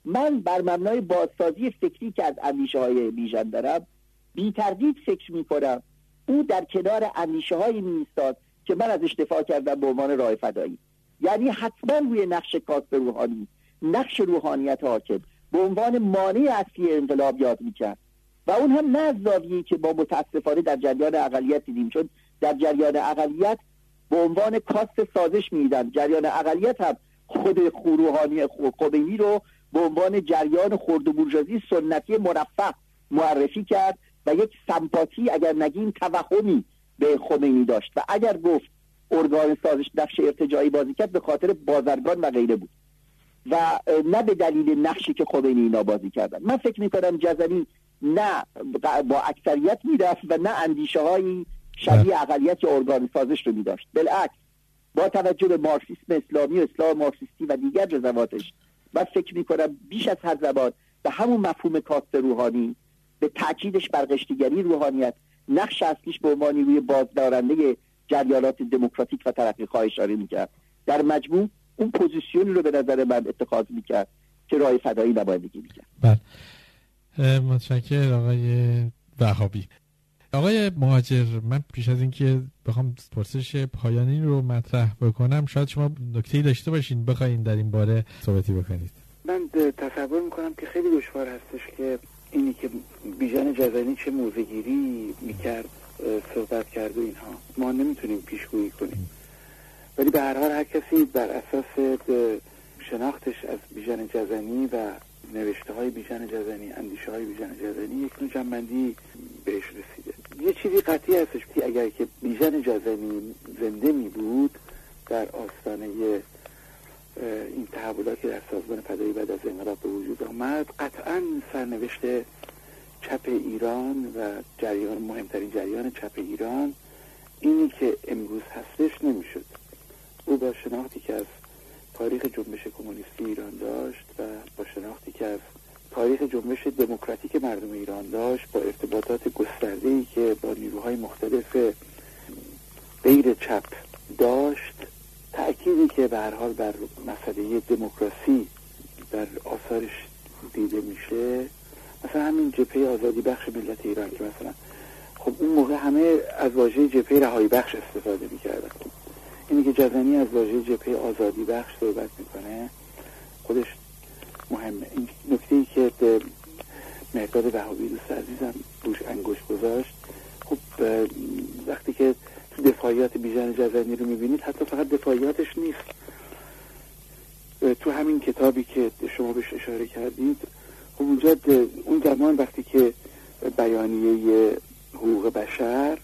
من بر مبنای بازسازی فکری که از اندیشه های بیژن دارم بی تردید فکر میکنم او در کنار اندیشه های میستاد که من ازش دفاع کردم به عنوان راه فدایی. یعنی حتما روی نقش کاست روحانی، نقش روحانیت حاکم به عنوان مانع اصلی انقلاب یاد میکرد و اون هم نه از زاویه‌ای که با متاسفانه در جریان اقلیت دیدیم، چون در جریان اقلیت به عنوان کاست سازش میدن. جریان اقلیت هم خود روحانی خمینی رو به عنوان جریان خرد و بورژوازی سنتی مرفه معرفی کرد و یک سمپاتی اگر نگیم توهمی به خمینی داشت و اگر گفت ارگان سازش نقش ارتجاعی بازی کرد به خاطر بازرگان و غیره بود و نه به دلیل نقشی که خمینی اینا بازی کردن. من فکر میکنم جزنی نه با اکثریت میرفت و نه اندیشه هایی شبیه اقلیت یا ارگان سازش رو میداشت. بالعکس با توجه به مارکسیسم اسلامی و اسلام مارکسیستی و دیگر جزواتش من فکر میکنم بیش از هر زبان به همون مفهوم کاست روحانی، به تاکیدش بر قشتیگری روحانیت، نقش اصلیش به عنوان نیروی بازدارنده جریانات دموکراتیک و ترقی‌خواه اشاره میکرد. در مجموع اون پوزیشنی رو به نظر من اتخاذ میکرد که راه فدایی نمایندگی میکرد. بله، متشکرم آقای وهابی. آقای مهاجر، من پیش از اینکه بخوام پرسش پایانی رو مطرح بکنم شاید شما نکته‌ای داشته باشین بخواین در این باره صحبتی بکنید. من تصور میکنم که خیلی دشوار هستش که اینی که بیژن جزنی چه موضع‌گیری میکرد صحبت کرد و اینها ما نمیتونیم پیشگویی کنیم، ولی به هر حال هر کسی بر اساس شناختش از بیژن جزنی و نوشته های بیژن جزنی، اندیشه های بیژن جزنی یک نوع جنبندی بهش رسیده. یه چیزی قطعی هستش که اگر که بیژن جزنی زنده می بود در آستانه این تحولاتی که در سازمان فدایی بعد از انقلاب به وجود آمد، قطعا سرنوشت چپ ایران و مهمترین جریان چپ ایران اینی که امروز هستش نمیشد. او با شناختی که از تاریخ جنبش کمونیستی ایران داشت و با شناختی که از تاریخ جنبش دموکراتیک مردم ایران داشت، با ارتباطات گسترده‌ای که با نیروهای مختلف غیر چپ داشت، تأکیدی که به هر حال بر مسئله دموکراسی در آثارش دیده میشه، مثلا همین جبهه آزادی بخش ملت ایران که مثلا خب اون موقع همه از واژه جبهه رهایی بخش استفاده میکردن. اینی که جزنی از واژه جبهه آزادی بخش صحبت میکنه خودش مهمه. این نکته‌ای که مهداد وهابی دوست عزیزم روش انگشت گذاشت، خب وقتی که دفاعیات بیژن جزنی رو میبینید حتی فقط دفاعیاتش نیست، تو همین کتابی که شما بهش اشاره کردید خب اونجا اون زمان وقتی که بیانیه حقوق بشر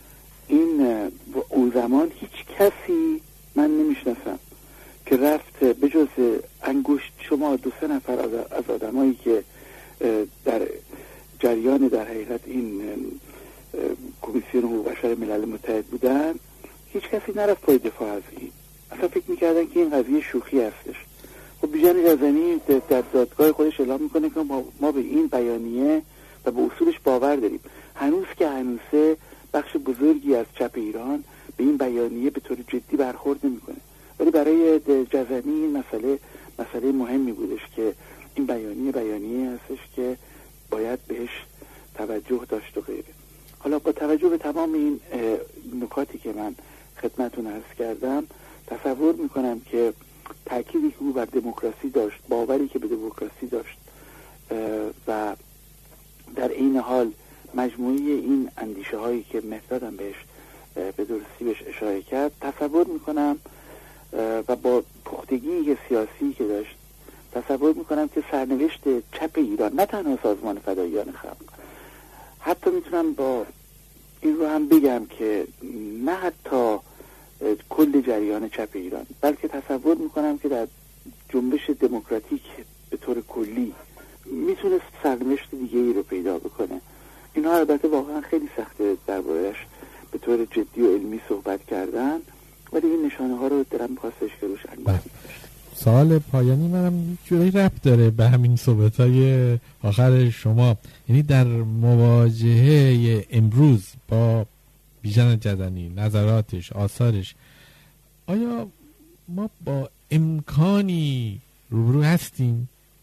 اون زمان هیچ کسی من نمیشناسم که رفت به جز انگشت شما 2-3 نفر از آدمایی که در جریان در حقیقت این کمیسیون حقوق بشر ملل متحد بودن، هیچ کسی نرفت پای دفاع از این. اصلا فکر میکردن که این قضیه شوخی هستش. خب بیژن جزنی در دادگاه خودش اعلام میکنه که ما به این بیانیه و به اصولش باور داریم. هنوز که هنوزه بخش بزرگی از چپ ایران به این بیانیه به طور جدی برخورد نمیکنه، ولی برای جزنی این مسئله مهمی بودش که این بیانیه هستش که باید بهش توجه داشت و غیره. حالا با توجه به تمام این نکاتی که من خدمتتون عرض کردم، تصور میکنم که تأکیدی که او بر دموکراسی داشت، باوری که به دموکراسی داشت و در این حال مجموعه این اندیشه هایی که مهدادم بهش به درستی بهش اشاره کرد، تصور میکنم و با پختگی سیاسی که داشت تصور میکنم که سرنوشت چپ ایران، نه تنها سازمان فداییان خلق، حتی میتونم با این رو هم بگم که نه حتی کل جریان چپ ایران، بلکه تصور میکنم که در جنبش دموکراتیک به طور کلی میتونست سرنوشت دیگه ای رو پیدا بکنه. اینها البته واقعا خیلی سخته درباره‌اش به طور جدی و علمی صحبت کردن، ولی این نشانه ها رو دارم خواستش که روش انگشت. سوال پایانی منم جوری ربط داره به همین صحبت‌های آخر شما، یعنی در مواجهه امروز با بیژن جزنی، نظراتش، آثارش، آیا ما با امکانی روبرو هستیم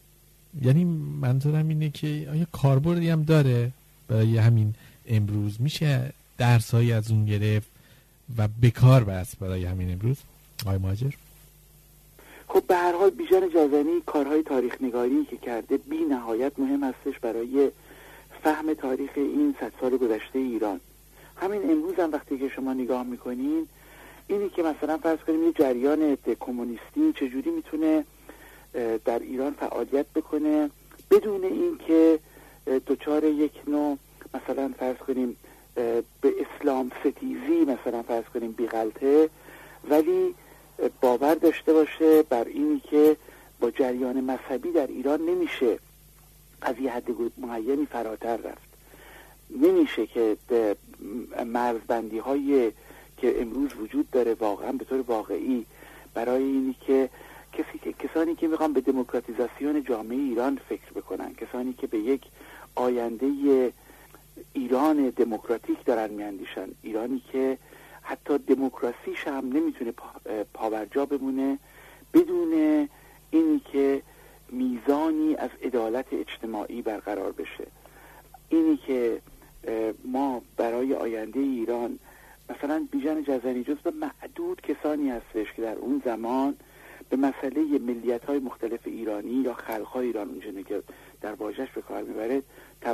یعنی منظورم اینه که آیا کاربردی هم داره برای همین امروز؟ میشه درسایی از اون گرفت و بکار بست برای همین امروز آقای مهاجر؟ خب به هر حال بیژن جزنی کارهای تاریخ نگاری که کرده بی نهایت مهم هستش برای فهم تاریخ این 100 سال گذشته ایران. همین امروز هم وقتی که شما نگاه میکنین اینی که مثلا فرض کنیم یه جریان کمونیستی چجوری میتونه در ایران فعالیت بکنه بدون این که دچار یک نوع مثلا فرض کنیم به اسلام ستیزی مثلا فرض کنیم بی‌غلطه، ولی باور داشته باشه بر اینی که با جریان مذهبی در ایران نمیشه از یه حد معینی فراتر رفت، نمیشه که مرزبندی هایی که امروز وجود داره واقعا به طور واقعی برای اینی که کسانی که میخوان به دموکراتیزاسیون جامعه ایران فکر بکنن، کسانی که به یک آینده ایران دموکراتیک دارن میاندیشن، ایرانی که حتی دموکراسیش هم نمیتونه پاورجا بمونه بدون اینی که میزانی از عدالت اجتماعی برقرار بشه، اینی که ما برای آینده ایران مثلا بیژن جزنی جزو معدود کسانی هستش که در اون زمان به مسئله ملیت‌های مختلف ایرانی یا خلق‌های ایران اونجوری که در واژه‌اش به کار میبره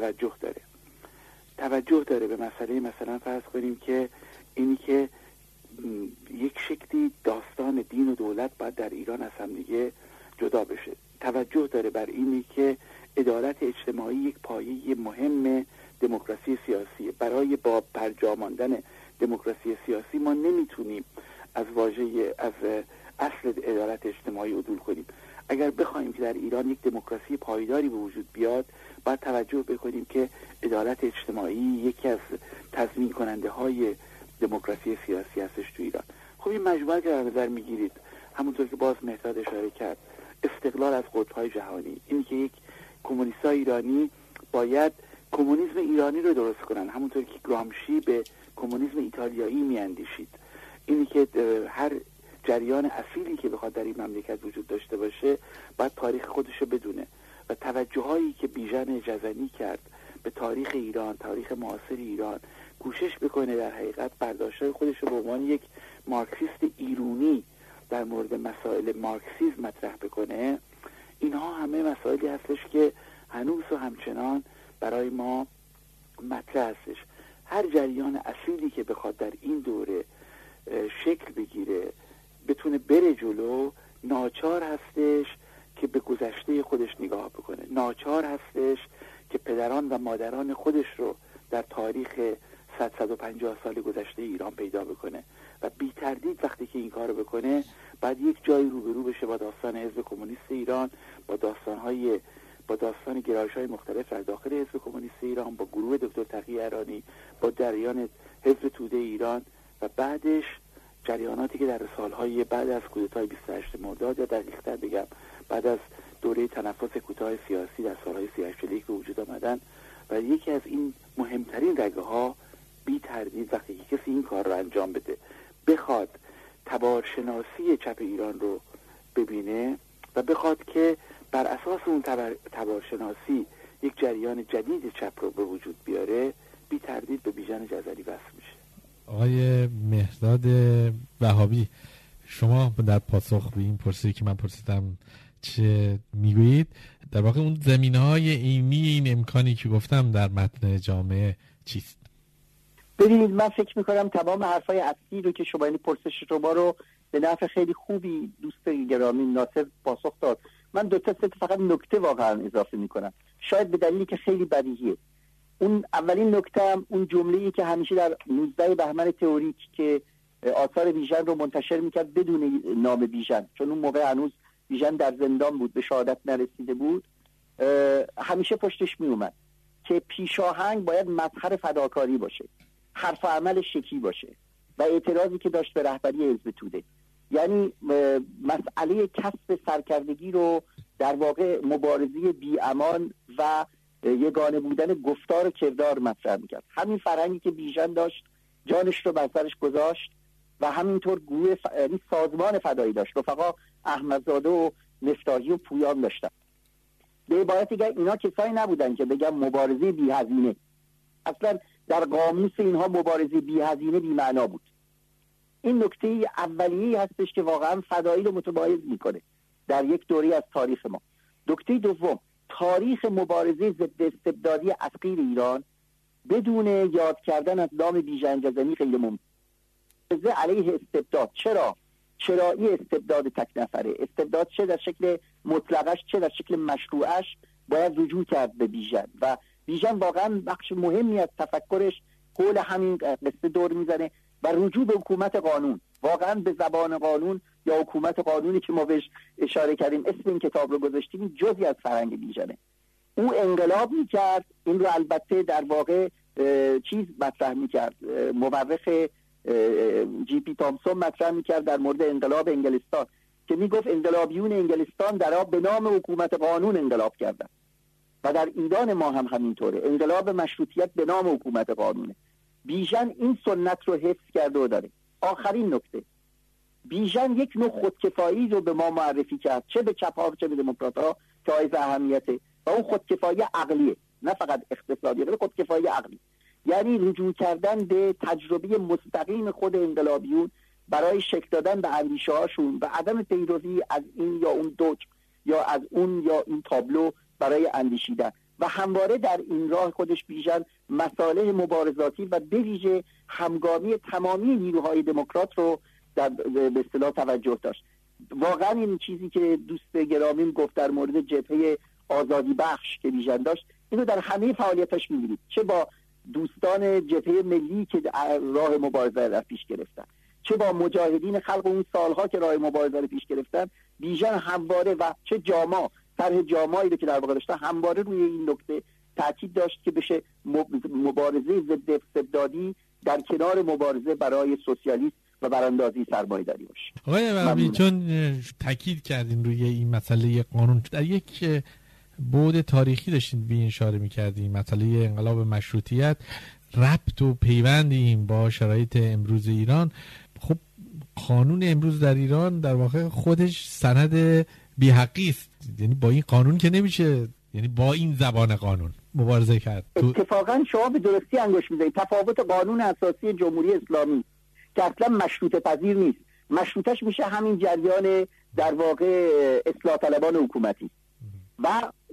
توجه داره به مسئله مثلا فرض کنیم که اینی که یک شکلی داستان دین و دولت باید در ایران از هم دیگه جدا بشه، توجه داره بر اینی که عدالت اجتماعی یک پایه مهم دموکراسی سیاسی. برای با پرجا ماندن دموکراسی سیاسی ما نمیتونیم از اصل عدالت اجتماعی عدول کنیم. اگر بخوایم که در ایران یک دموکراسی پایداری به وجود بیاد باید توجه بکنیم که عدالت اجتماعی یکی از تضمین کننده های دموکراسی سیاسی هستش تو ایران. خب این مجموعه که در نظر میگیرید همونطور که باز مهداد اشاره کرد، استقلال از قطب‌های جهانی، این که یک کمونیستای ایرانی باید کمونیسم ایرانی رو درست کنن همونطور که گرامشی به کمونیسم ایتالیایی میاندیشید، اینی که هر جریان اصیلی که بخواد در این مملکت وجود داشته باشه باید تاریخ خودش رو بدونه و توجهایی که بیژن جزنی کرد به تاریخ ایران، تاریخ معاصر ایران، کوشش بکنه در حقیقت برداشت‌های خودش رو به عنوان یک مارکسیست ایرانی در مورد مسائل مارکسیسم مطرح بکنه، اینها همه مسائلی هستش که هنوز و همچنان برای ما مطرح هستش. هر جریان اصیلی که بخواد در این دوره شکل بگیره بتونه بره جلو، ناچار هستش که به گذشته خودش نگاه بکنه، ناچار هستش که پدران و مادران خودش رو در تاریخ 150 سال گذشته ایران پیدا بکنه و بی تردید وقتی که این کارو بکنه بعد یک جایی روبرو بشه با داستان حزب کمونیست ایران، با داستان گرایش‌های مختلف در داخل حزب کمونیست ایران، با گروه دکتر تقی ارانی، با جریان حزب توده ایران و بعدش جریاناتی که در سالهای بعد از کودتای 28 مرداد یا دقیق‌تر بگم بعد از دوره تنفس کوتاه سیاسی در سالهای 38 به وجود آمدن و یکی از این مهمترین رگه‌ها بی تردید وقتی که کسی این کار رو انجام بده بخواد تبارشناسی چپ ایران رو ببینه و بخواد که بر اساس اون تبارشناسی یک جریان جدید چپ رو به وجود بیاره، بی تردید به بیژن جزنی وصل میشه. آقای مهداد وهابی، شما در پاسخ به این پرسشی که من پرسیدم چه میگویید؟ در واقع اون زمینه‌های علمی این امکانی که گفتم در متن جامعه چیست؟ ببینید من فکر میکنم تمام حرفای اصلی رو که شما این پرسش شما رو به نفع خیلی خوبی دوست گرامی ناصر پاسخ داد. من دو تا فقط نکته واقعا اضافه میکنم، شاید به دلیلی که خیلی بدیهیه. اون اولین نکته هم اون جمله‌ای که همیشه در 19 بهمن تئوریک که آثار بیژن رو منتشر میکرد بدون نام بیژن، چون اون موقع هنوز بیژن در زندان بود، به شهادت نرسیده بود، همیشه پشتش میومد که پیشاهنگ باید مظهر فداکاری باشه، حرف و عمل شکی باشه و اعتراضی که داشت به رهبری حزب توده، یعنی مسئله کسب سرکردگی رو در واقع مبارزه بی‌امان و یگانه بودن گفتار و کردار مطرح میکرد. همین فرهنگی که بیژن داشت جانش رو بر سرش گذاشت و همینطور سازمان فدایی داشت، رفقا احمدزاده و مفتاحی و پویان داشتن. به عبارت دیگر اینا کسایی نبودن که بگم مبارزه بی هزینه. اصلا در قاموس اینها مبارزه بی هزینه بی معنا بود. این نکته اولیه هستش که واقعا فدایی رو متمایز میکنه در یک دوره از تاریخ ما. نکته دوم، تاریخ مبارزه ضد استبدادی اصیل ایران بدون یاد کردن از نام بیژن جزنی غیر ممکن. مبارزه علیه استبداد، چرایی استبداد تک نفره، استبداد چه در شکل مطلقش چه در شکل مشروعش، باید رجوع کرد به بیژن و بیژن واقعا بخش مهمی از تفکرش حول همین قصه دور میزنه و رجوع به حکومت قانون، واقعا به زبان قانون یا حکومت قانونی که ما بهش اشاره کردیم اسم این کتاب رو گذاشتیم جزئی از فرهنگ بیژنه. او انقلاب میکرد، این رو البته در واقع چیز مطرح میکرد، مورخ جی پی تامسون مطرح میکرد در مورد انقلاب انگلستان که میگفت انقلابیون انگلستان در به نام حکومت قانون انقلاب کردن و در ایران ما هم همینطوره، انقلاب مشروطیت به نام حکومت قانونه. بیژن این سنت رو حفظ کرده و داره. آخرین نکته، بیژن یک نوع خودکفایی رو به ما معرفی کرد، چه به چپ ها چه به دموکرات ها که حائز اهمیته، و اون خودکفایی عقلیه، نه فقط اقتصادی، بلکه خودکفایی عقلی، یعنی رجوع کردن به تجربه مستقیم خود انقلابیون برای شکل دادن به اندیشه هاشون و عدم پیروی از این یا اون دوج یا از اون یا این تابلو برای اندیشیدن. و همواره در این راه خودش بیژن مصالح مبارزاتی و به ویژه همگامی تمامی نیروهای دموکرات رو در به اصطلاح توجه داشت. واقعا این چیزی که دوست گرامیم گفت در مورد جبهه آزادی بخش که بیژن داشت، اینو در همه فعالیتاش می‌بینید، چه با دوستان جبهه ملی که راه مبارزه را پیش گرفتن، چه با مجاهدین خلق اون سالها که راه مبارزه را پیش گرفتن، بیژن همواره و چه طرح جامایی رو که در واقع داشتن همواره روی این نکته تاکید داشت که بشه مبارزه ضد استبدادی در کنار مبارزه برای سوسیالیسم و براندازی سرمایه‌داری باشه. آقای عربی، چون تاکید کردین روی این مسئله قانون، در یک بعد تاریخی داشتین به این اشاره می‌کردین، مسئله انقلاب مشروطیت، ربط و پیوندیم با شرایط امروز ایران. خب قانون امروز در ایران در واقع خودش سند بی‌حقی است، یعنی با این قانون که نمیشه، یعنی با این زبان قانون مبارزه کرد. اتفاقا شما به درستی انگشت می‌زنید. تفاوت قانون اساسی جمهوری اسلامی که اصلا مشروطه پذیر نیست، مشروطش میشه همین جریان در واقع اصلاح طلبان حکومتی، و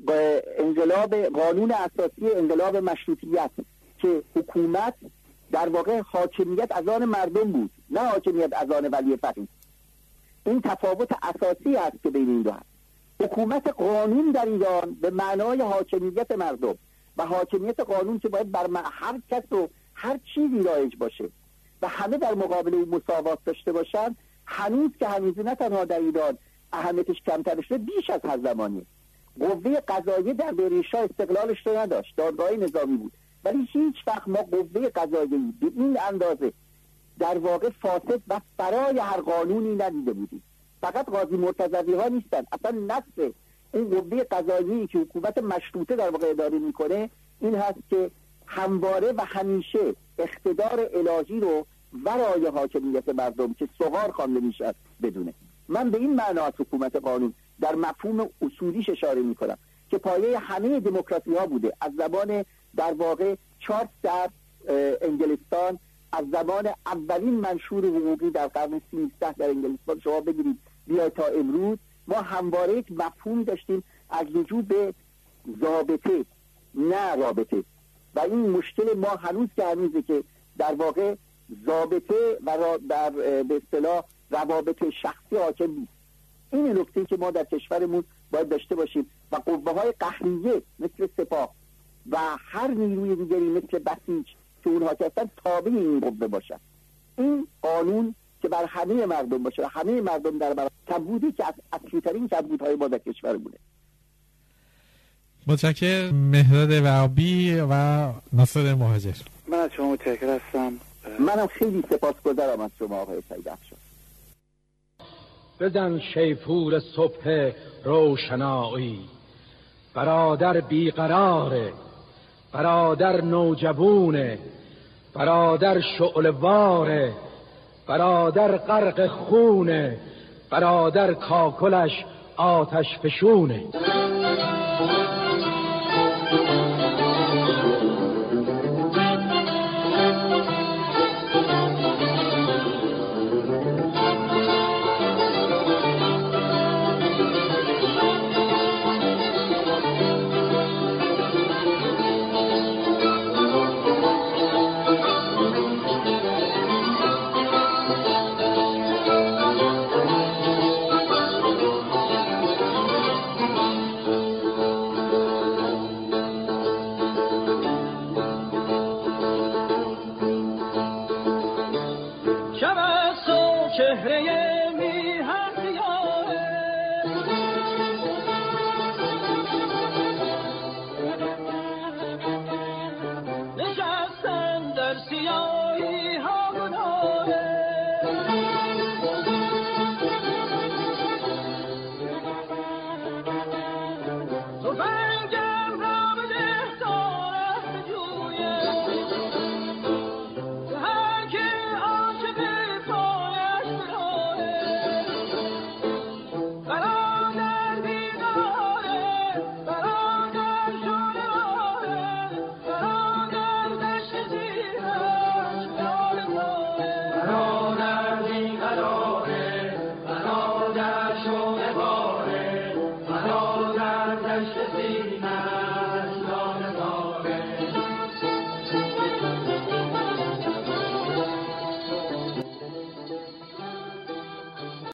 انقلاب قانون اساسی انقلاب مشروطیت که حکومت در واقع حاکمیت از آن مردم بود، نه حاکمیت از آن ولی فقیه. این تفاوت اساسی است که بین این دو هست. حکومت قانون در ایران به معنای حاکمیت مردم و حاکمیت قانون که باید بر هر کس و هر چیزی رایج باشه و همه در مقابل اون مساوات داشته باشن، هنوز که هنوز نه تنها در ایران اهمیتش کمتر شده، بیش از هر زمانی. قوه قضاییه در دوره شاه استقلالش رو نداشت، دادگاه نظامی بود، ولی هیچ وقت ما قوه قضاییه به این اندازه در واقع فاسد و برای هر قانونی ندیده بودیم. فقط قاضی مرتضوی ها نیستن، اصلا نصف این قوه قضاییه که حکومت مشروطه در واقع اداره میکنه این هست که همواره و همیشه اقتدار الهی رو ورای حاکمیت مردم که صغار خوانده میشد بدونه. من به این معنا از حکومت قانون در مفهوم اصولیش اشاره میکنم که پایه همه دموکراسی ها بوده، از زمان در واقع چارلز در انگلستان، از زمان اولین منشور حقوقی در قرن 13 در انگلستان شما بگیرید بیا تا امروز، ما همواره یک مفهوم داشتیم از رجوع به ضابطه نه رابطه، و این مشکل ما هنوز که هنوزه که در واقع ضابطه و در به اصطلاح روابط شخصی حاکم نیست. این نکته که ما در کشورمون باید داشته باشیم و قوه‌های قهریه مثل سپاه و هر نیروی دیگری مثل بسیج که اونها که هستن تابع این قوه باشن. این قانون که بر همه مردم باشه و همه مردم در برابر کمبودی که از اصلی‌ترین کمبودهای ما در کشور بوده. متشکرم. مهراد وهابی و ناصر مهاجر. من از شما متشکر هستم. منم خیلی سپاسگزارم از شما آقای سید افشار. بزن شیپور صبح روشنایی، برادر بیقراره، برادر نوجوونه، برادر شعله‌واره، برادر غرق خونه، برادر کاکلش آتش فشونه. چهره میهن یاره نشستن در سیاهی ها گناره تو